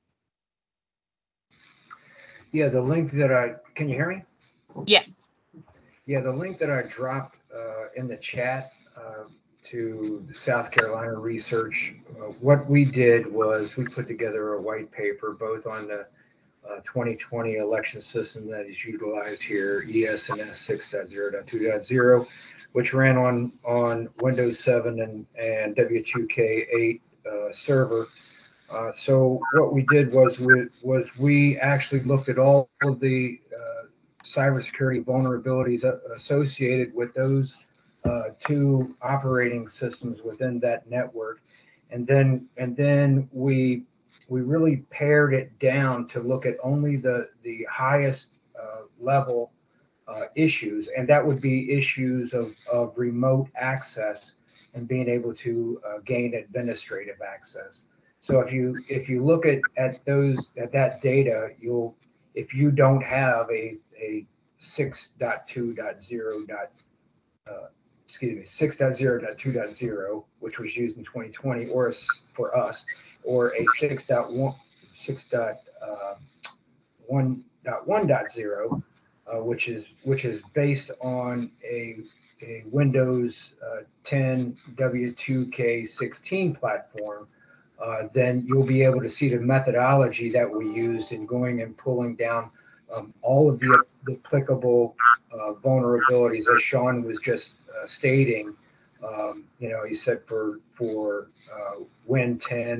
Yeah, the link that I, can you hear me? Yes. Yeah, the link that I dropped uh, in the chat uh, to the South Carolina research, uh, what we did was we put together a white paper both on the uh, twenty twenty election system that is utilized here, E S N S six point zero point two point zero, which ran on, on Windows seven and, and W two K eight uh, server. Uh, so what we did was we, was we actually looked at all of the uh, cybersecurity vulnerabilities associated with those uh, two operating systems within that network, and then and then we we really pared it down to look at only the the highest uh, level uh, issues, and that would be issues of, of remote access and being able to uh, gain administrative access. So if you if you look at, at those at that data, you'll if you don't have a a six point two point zero uh, excuse me six point zero point two point zero, which was used in twenty twenty, or a, for us, or a six point one point one point zero, uh, which is which is based on a a Windows uh, ten W two K sixteen platform. Uh, then you'll be able to see the methodology that we used in going and pulling down um, all of the, the applicable uh, vulnerabilities, as Sean was just uh, stating. Um, you know, he said for for uh, Win ten,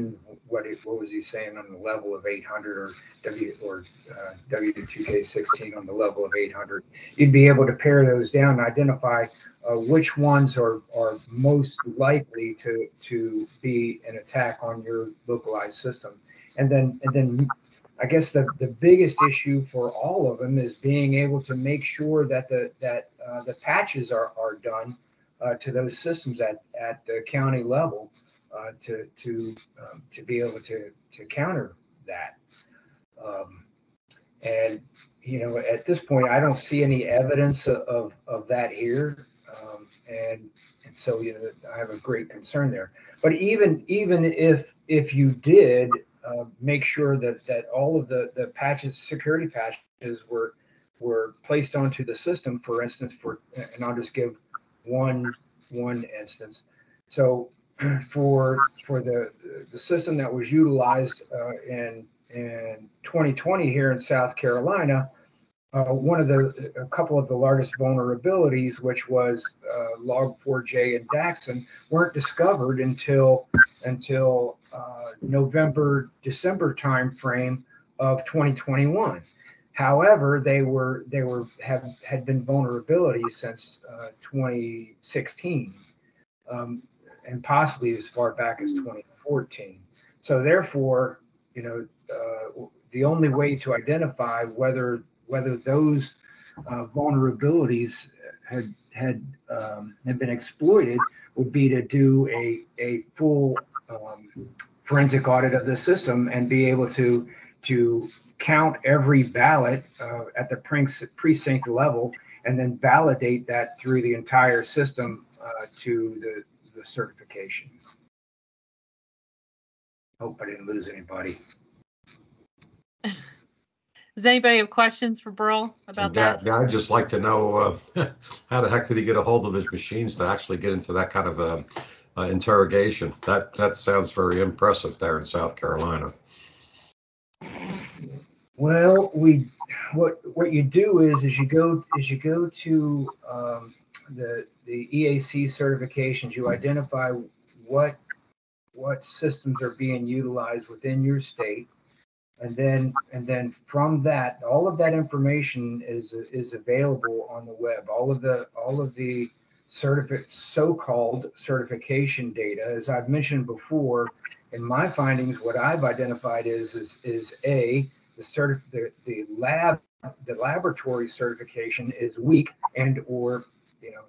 what it, what was he saying on the level of eight hundred or W or uh, W two K sixteen on the level of eight hundred. You'd be able to pare those down and identify uh, which ones are are most likely to to be an attack on your localized system, and then and then. I guess the, the biggest issue for all of them is being able to make sure that the that uh, the patches are, are done uh, to those systems at, at the county level uh, to to um, to be able to to counter that. Um, and you know, at this point, I don't see any evidence of of, of that here, um, and and so you know, I have a great concern there. But even even if if you did. Uh, make sure that that all of the the patches, security patches, were were placed onto the system. For instance, for and I'll just give one one instance. So for for the the system that was utilized uh, in in twenty twenty here in South Carolina, uh, one of the a couple of the largest vulnerabilities, which was uh, log four j and Daxon, weren't discovered until until uh, November, December timeframe of twenty twenty-one. However, they were they were have had been vulnerabilities since uh, twenty sixteen, um, and possibly as far back as twenty fourteen. So therefore, you know, uh, the only way to identify whether whether those uh, vulnerabilities had had um, had been exploited would be to do a a full um, forensic audit of the system and be able to to count every ballot uh, at the precinct level and then validate that through the entire system uh, to the, the certification. Hope I didn't lose anybody. Does anybody have questions for Burl about yeah, that? Yeah, I'd just like to know uh, how the heck did he get a hold of his machines to actually get into that kind of uh, uh, interrogation? That that sounds very impressive there in South Carolina. Well, we what what you do is is you go is you go to um, the the E A C certifications. You identify what what systems are being utilized within your state. And then, and then from that, all of that information is is available on the web. All of the all of the certificate, so-called certification data, as I've mentioned before, in my findings, what I've identified is is is a the certi the, the lab the laboratory certification is weak, and or you know,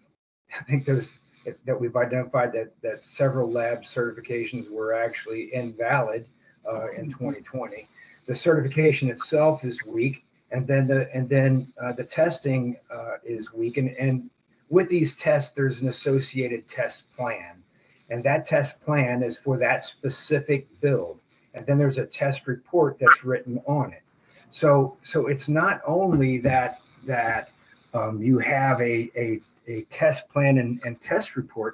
I think there's that we've identified that that several lab certifications were actually invalid. Uh, in twenty twenty, the certification itself is weak, and then the and then uh, the testing uh, is weak, and and with these tests, there's an associated test plan, and that test plan is for that specific build, and then there's a test report that's written on it. So so it's not only that that um, you have a a a test plan and, and test report.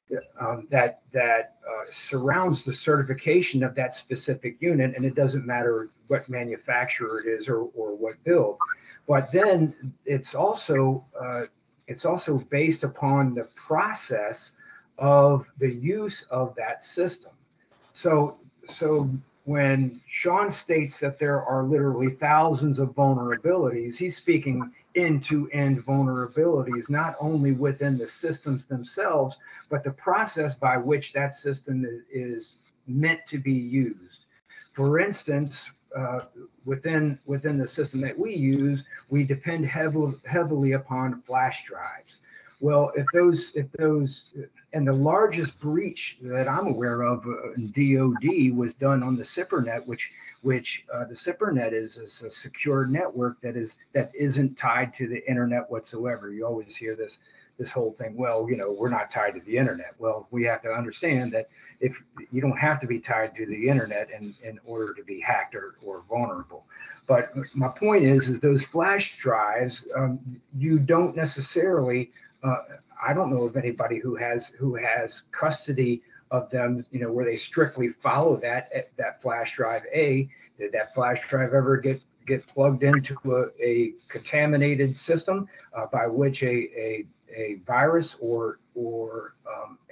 Um, that that uh, surrounds the certification of that specific unit, and it doesn't matter what manufacturer it is or, or what build. But then it's also uh, it's also based upon the process of the use of that system. So so when Sean states that there are literally thousands of vulnerabilities, he's speaking end-to-end vulnerabilities, not only within the systems themselves, but the process by which that system is, is meant to be used. For instance, uh, within within the system that we use, we depend heavily heavily upon flash drives. Well, if those if those and the largest breach that I'm aware of in D O D was done on the SIPRNet, which which uh, the SIPRNet is, is a secure network that is that isn't tied to the internet whatsoever. You always hear this this whole thing. Well, you know, we're not tied to the internet. Well, we have to understand that if you don't have to be tied to the internet in, in order to be hacked or, or vulnerable. But my point is, is those flash drives, um, you don't necessarily. Uh, I don't know of anybody who has who has custody of them, you know, where they strictly follow that that flash drive. A, did that flash drive ever get get plugged into a, a contaminated system uh, by which a, a a virus or or um,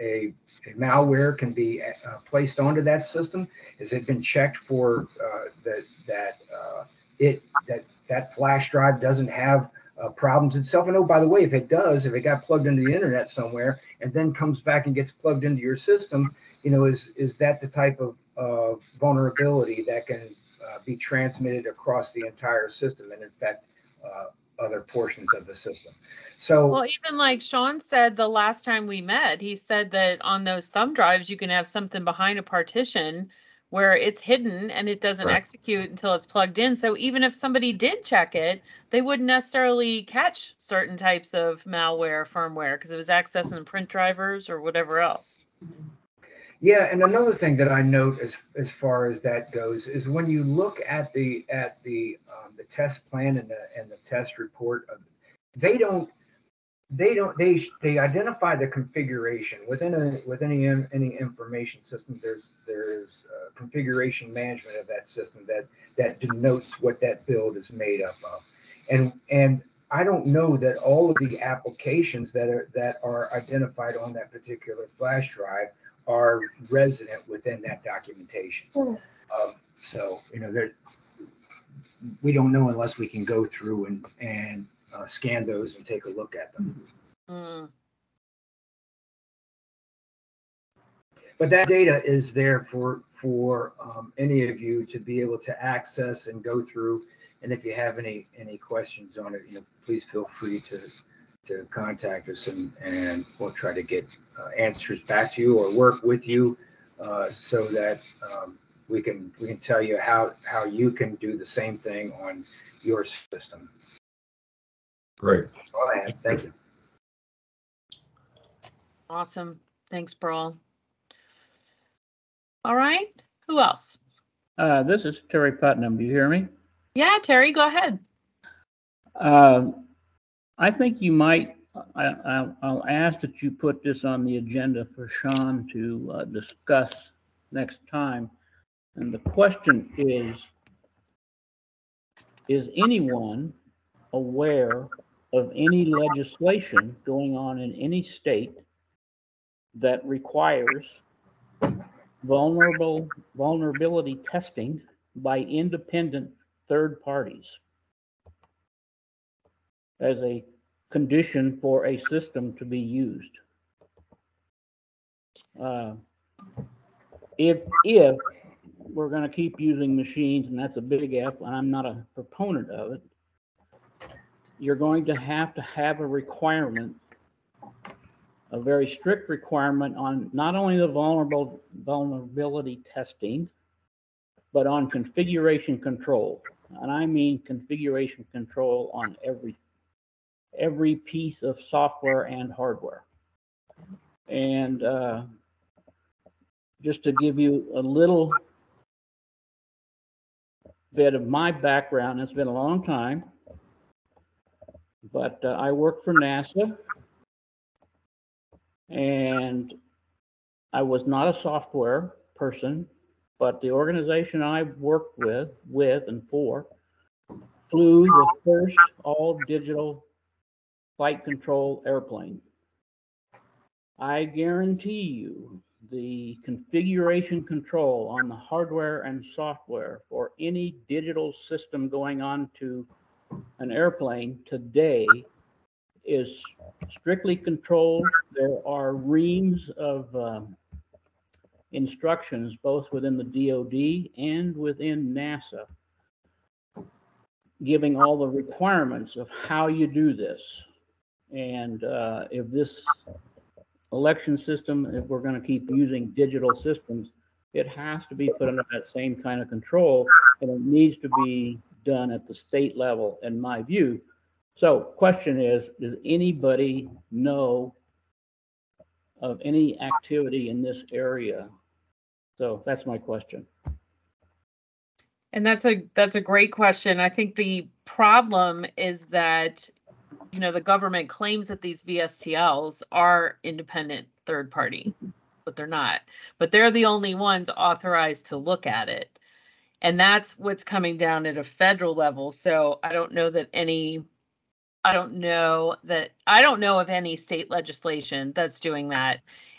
a, a malware can be uh, placed onto that system? Has it been checked for uh, that that uh, it that that flash drive doesn't have uh, problems itself? And oh, by the way, if it does, if it got plugged into the internet somewhere and then comes back and gets plugged into your system, you know, is is that the type of uh, vulnerability that can uh, be transmitted across the entire system and infect uh, other portions of the system? So, well, even like Sean said the last time we met, he said that on those thumb drives, you can have something behind a partition where it's hidden and it doesn't Right. execute until it's plugged in. So even if somebody did check it, they wouldn't necessarily catch certain types of malware firmware because it was accessing print drivers or whatever else. yeah, and another thing that I note as as far as that goes is when you look at the at the um, the test plan and the and the test report, of, they don't they don't they they identify the configuration within a with any any information system. There's there's uh, configuration management of that system that that denotes what that build is made up of, and and I don't know that all of the applications that are that are identified on that particular flash drive are resident within that documentation. Um, so you know there we don't know unless we can go through and and uh, scan those and take a look at them. Mm. But that data is there for for um, any of you to be able to access and go through. And if you have any any questions on it, you know, please feel free to to contact us, and and we'll try to get uh, answers back to you or work with you uh, so that um, we can we can tell you how how you can do the same thing on your system. Great. That's all I have. Thank you. Awesome. Thanks, Brawl. All right. Who else? Uh, this is Terry Putnam. Do you hear me? Yeah, Terry, go ahead. Uh, I think you might, I, I, I'll ask that you put this on the agenda for Sean to uh, discuss next time. And the question is, is anyone aware of any legislation going on in any state that requires vulnerable vulnerability testing by independent third parties as a condition for a system to be used? Uh, if if we're going to keep using machines, and that's a big if, and I'm not a proponent of it, you're going to have to have a requirement, a very strict requirement on not only the vulnerable vulnerability testing, but on configuration control. And I mean configuration control on every every piece of software and hardware. And uh, just to give you a little bit of my background, it's been a long time, but uh, I work for NASA, and I was not a software person, but the organization I worked with, with and for, flew the first all-digital flight control airplane. I guarantee you the configuration control on the hardware and software for any digital system going on to an airplane today is strictly controlled. There are reams of um, instructions both within the D O D and within NASA giving all the requirements of how you do this. And uh, if this election system, if we're going to keep using digital systems, it has to be put under that same kind of control, and it needs to be done at the state level, in my view. So question is, does anybody know of any activity in this area? So that's my question. And that's a that's a great question. I think the problem is that, you know, the government claims that these V S T Ls are independent third party, but they're not. But they're the only ones authorized to look at it. And that's what's coming down at a federal level. So I don't know that any, I don't know that, I don't know of any state legislation that's doing that.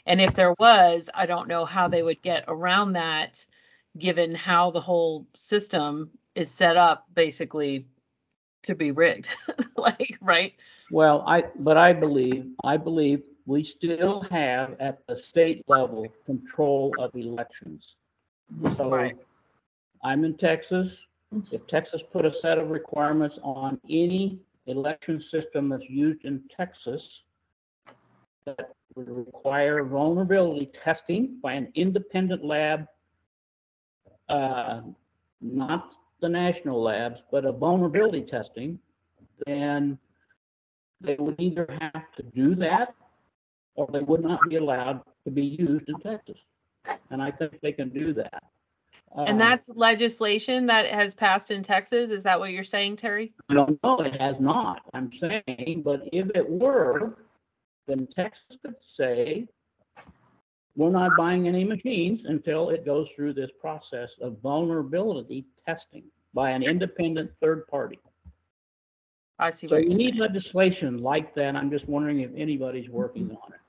And if there was, I don't know how they would get around that, given how the whole system is set up basically to be rigged. Like, right? Well, I, but I believe, I believe we still have at the state level control of elections. So Right. I'm in Texas. If Texas put a set of requirements on any election system that's used in Texas that would require vulnerability testing by an independent lab, uh, not the national labs, but a vulnerability testing, then they would either have to do that or they would not be allowed to be used in Texas. And I think they can do that. And Uh, that's legislation that has passed in Texas. Is that what you're saying, Terry? I don't know, it has not, I'm saying, but if it were, then Texas could say, we're not buying any machines until it goes through this process of vulnerability testing by an independent third party. I see So what you you're need saying. legislation like that. I'm just wondering if anybody's working on it.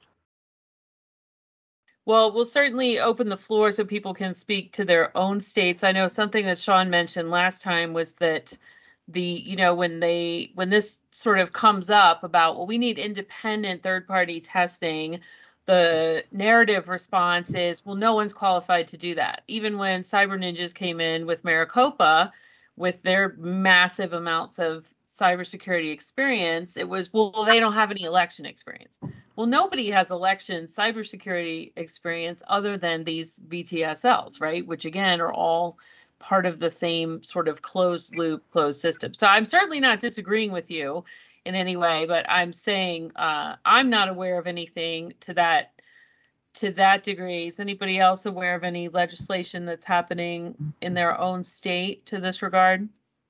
Well, we'll certainly open the floor so people can speak to their own states. I know something that Sean mentioned last time was that the, you know, when they, when this sort of comes up about, well, we need independent third-party testing, the narrative response is, well, no one's qualified to do that. Even when Cyber Ninjas came in with Maricopa, with their massive amounts of cybersecurity experience, it was, well, they don't have any election experience. Well, nobody has election cybersecurity experience other than these V T S Ls, right? Which again are all part of the same sort of closed loop, closed system. So I'm certainly not disagreeing with you in any way, but I'm saying uh, I'm not aware of anything to that to that degree. Is anybody else aware of any legislation that's happening in their own state to this regard?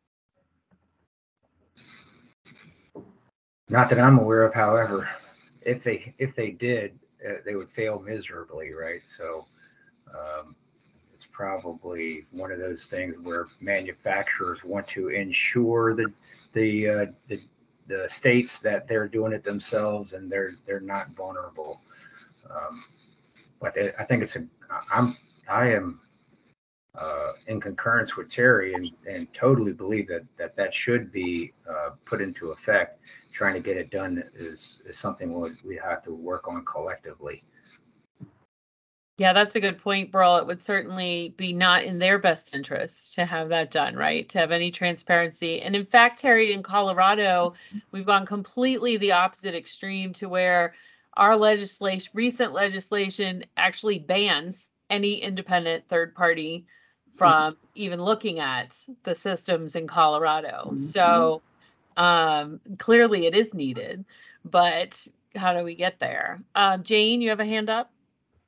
Not that I'm aware of, however, if they if they did, uh, they would fail miserably, right? So um, it's probably one of those things where manufacturers want to ensure that the, uh, the the states that they're doing it themselves and they're they're not vulnerable. Um, but I think it's a I'm I am uh, in concurrence with Terry and, and totally believe that that, that should be uh, put into effect. Trying to get it done is, is something we we have to work on collectively. Yeah, that's a good point, Burl. It would certainly be not in their best interest to have that done, right? To have any transparency. And in fact, Terry, in Colorado, we've gone completely the opposite extreme to where our legislation, recent legislation actually bans any independent third party from even looking at the systems in Colorado. So um, clearly it is needed, but how do we get there? Uh, Jane, you have a hand up?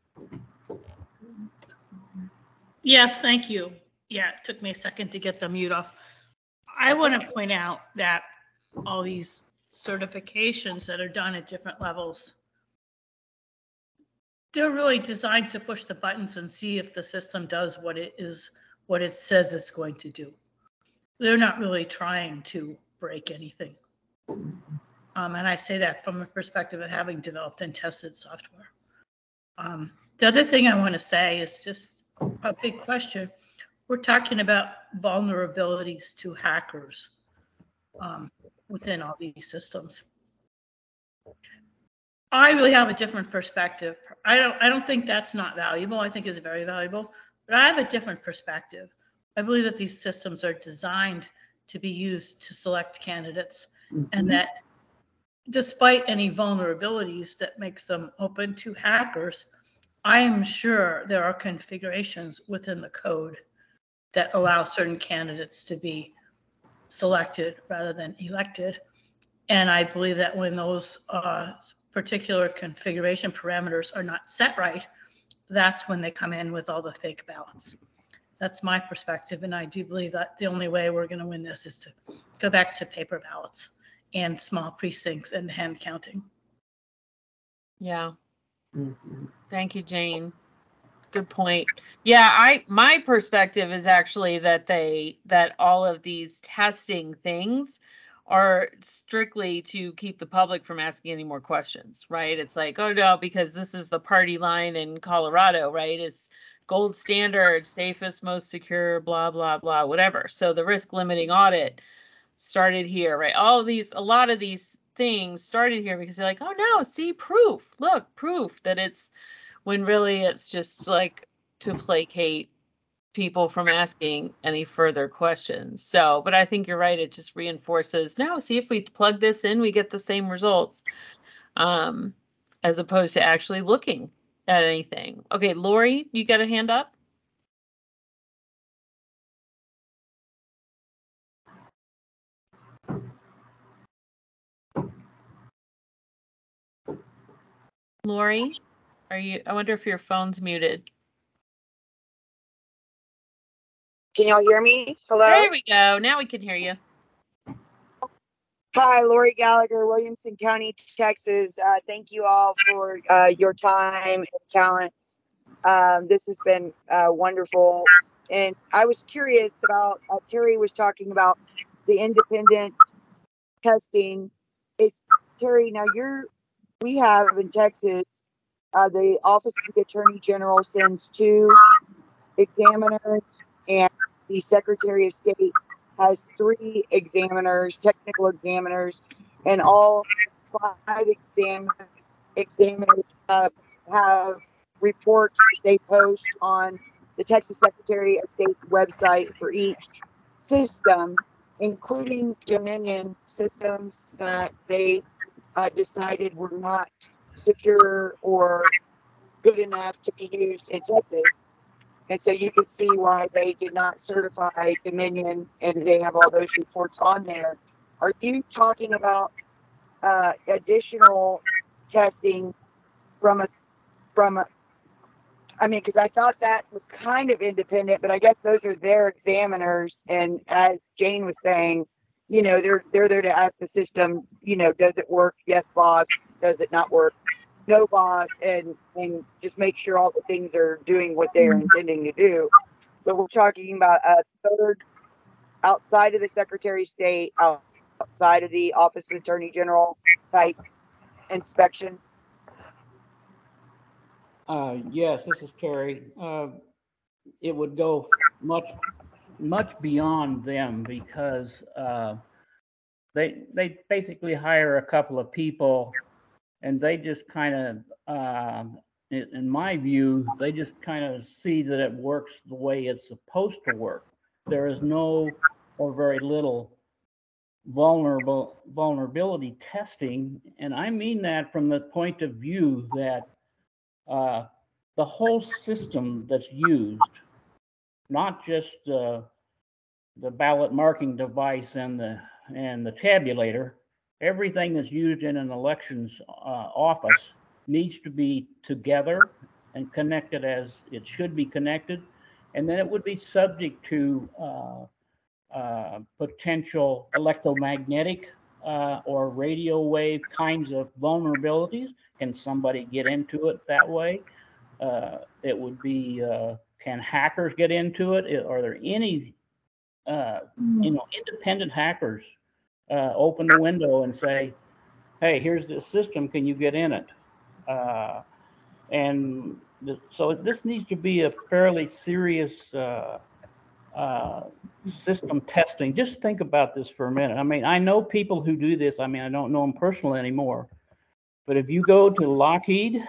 Yes, thank you. Yeah, it took me a second to get the mute off. I want to point out that all these certifications that are done at different levels, they're really designed to push the buttons and see if the system does what it is, what it says it's going to do. They're not really trying to break anything. Um, and I say that from a perspective of having developed and tested software. Um, the other thing I want to say is just a big question. We're talking about vulnerabilities to hackers um, within all these systems. I really have a different perspective. I don't, I don't think that's not valuable. I think it's very valuable, but I have a different perspective. I believe that these systems are designed to be used to select candidates, mm-hmm. and that despite any vulnerabilities that makes them open to hackers, I am sure there are configurations within the code that allow certain candidates to be selected rather than elected. And I believe that when those uh, particular configuration parameters are not set right, that's when they come in with all the fake ballots. That's my perspective. And I do believe that the only way we're going to win this is to go back to paper ballots and small precincts and hand counting. Yeah. Mm-hmm. Thank you, Jane. Good point. Yeah, I my perspective is actually that they that all of these testing things are strictly to keep the public from asking any more questions, right? It's like, oh no, because this is the party line in Colorado, right? It's gold standard, safest, most secure, blah, blah, blah, whatever. So the risk limiting audit started here, right? All of these, a lot of these things started here because they're like, oh no, see, proof, look, proof that it's, when really it's just like to placate people from asking any further questions. So, but I think you're right. It just reinforces, no, see, if we plug this in, we get the same results, um, as opposed to actually looking at anything. Okay, Lori, you got a hand up? Lori, are you, I wonder if your phone's muted. Can y'all hear me? Hello? There we go. Now we can hear you. Hi, Lori Gallagher, Williamson County, Texas. Uh, thank you all for uh, your time and talents. Um, this has been uh, wonderful. And I was curious about, uh, Terry was talking about the independent testing. It's Terry, now you're, we have in Texas, uh, the Office of the Attorney General sends two examiners, and the Secretary of State has three examiners, technical examiners, and all five exam examiners uh, have reports they post on the Texas Secretary of State's website for each system, including Dominion systems that they uh, decided were not secure or good enough to be used in Texas. And so you can see why they did not certify Dominion, and they have all those reports on there. Are you talking about uh, additional testing from a, from a, I mean, because I thought that was kind of independent, but I guess those are their examiners. And as Jane was saying, you know, they're they're there to ask the system, you know, does it work? Yes, boss. Does it not work? No, boss. And and just make sure all the things are doing what they're intending to do. So we're talking about a third outside of the Secretary of State, outside of the Office of Attorney General type inspection. Uh, yes, this is Terry. Uh, it would go much, much beyond them because uh, they they basically hire a couple of people, and they just kind of, uh, in, in my view, they just kind of see that it works the way it's supposed to work. There is no or very little vulnerable vulnerability testing, and I mean that from the point of view that Uh, the whole system that's used, not just uh, the ballot marking device and the and the tabulator, everything that's used in an elections uh, office needs to be together and connected as it should be connected, and then it would be subject to uh, uh, potential electromagnetic uh, or radio wave kinds of vulnerabilities. Can somebody get into it that way? Uh, it would be, uh, can hackers get into it? Are there any, uh, you know, independent hackers uh, open the window and say, hey, here's this system, can you get in it? Uh, and th so this needs to be a fairly serious uh, uh, system testing. Just think about this for a minute. I mean, I know people who do this. I mean, I don't know them personally anymore. But if you go to Lockheed,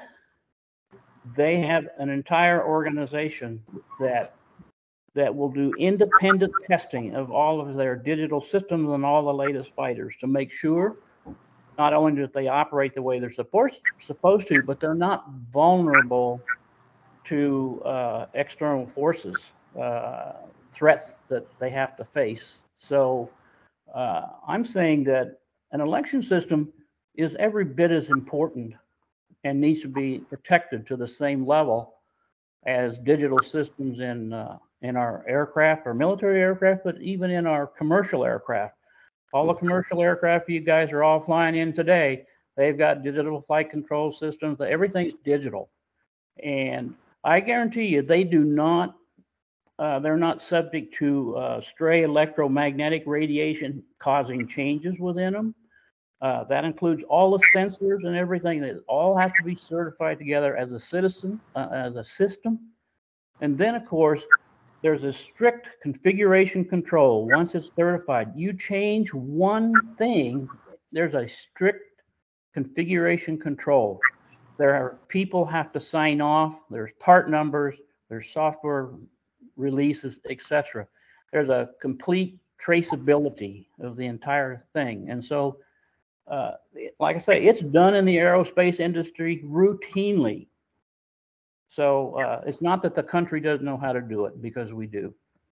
they have an entire organization that that will do independent testing of all of their digital systems and all the latest fighters to make sure not only that they operate the way they're supposed supposed to, but they're not vulnerable to uh, external forces, uh, threats that they have to face. So uh, I'm saying that an election system is every bit as important and needs to be protected to the same level as digital systems in uh, in our aircraft or military aircraft, but even in our commercial aircraft. All the commercial aircraft you guys are all flying in today, they've got digital flight control systems. Everything's digital. And I guarantee you, they do not Uh, they're not subject to uh, stray electromagnetic radiation causing changes within them. Uh, that includes all the sensors and everything. That all have to be certified together as a citizen, uh, as a system. And then, of course, there's a strict configuration control. Once it's certified, you change one thing, there's a strict configuration control. There are people have to sign off. There's part numbers. There's software releases, et cetera. There's a complete traceability of the entire thing. And so, uh, like I say, it's done in the aerospace industry routinely. So uh, it's not that the country doesn't know how to do it, because we do.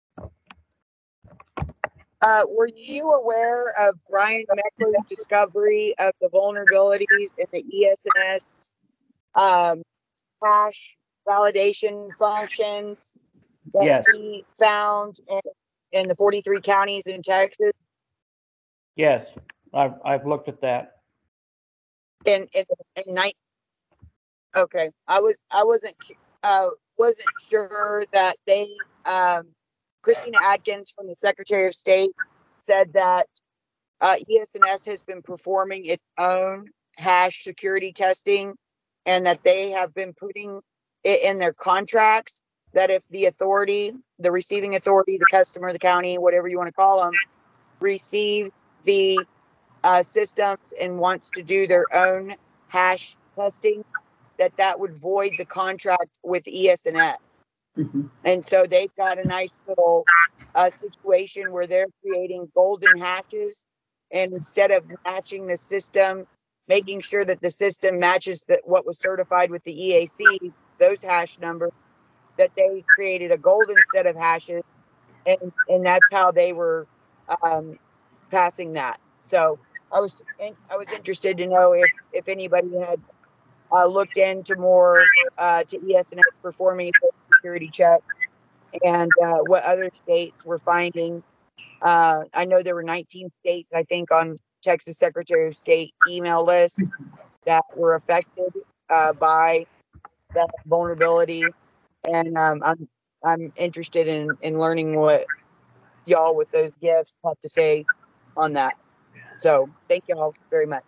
Uh, were you aware of Brian Meckler's discovery of the vulnerabilities in the E S N S um, hash validation functions that Yes. he found in, in the forty-three counties in Texas? Yes, I've, I've looked at that. In in, in night. Okay, I was I wasn't uh wasn't sure that they um Christina Adkins from the Secretary of State said that uh, E S N S has been performing its own hash security testing, and that they have been putting it in their contracts that if the authority, the receiving authority, the customer, the county, whatever you want to call them, receive the uh, systems and wants to do their own hash testing, that that would void the contract with E S N S. Mm-hmm. And so they've got a nice little uh, situation where they're creating golden hatches, and instead of matching the system, making sure that the system matches the, what was certified with the E A C, those hash numbers, that they created a golden set of hashes, and and that's how they were um, passing that. So I was I was interested to know if if anybody had uh, looked into more uh, to E S N S performing security checks, and uh, what other states were finding. Uh, I know there were nineteen states, I think, on Texas Secretary of State email list that were affected uh, by that vulnerability, and um, I'm I'm interested in in learning what y'all with those gifts have to say on that. So thank y'all very much.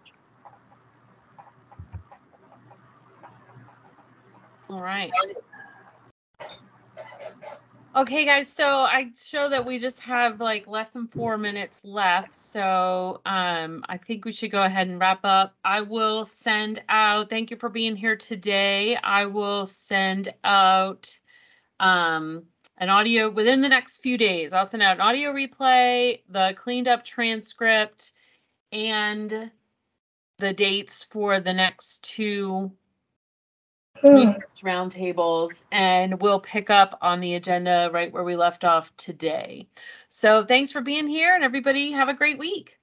All right. Okay, guys, so I show that we just have like less than four minutes left. So um, I think we should go ahead and wrap up. I will send out, thank you for being here today. I will send out um, an audio within the next few days. I'll send out an audio replay, the cleaned up transcript, and the dates for the next two research roundtables, and we'll pick up on the agenda right where we left off today. So thanks for being here, and everybody have a great week.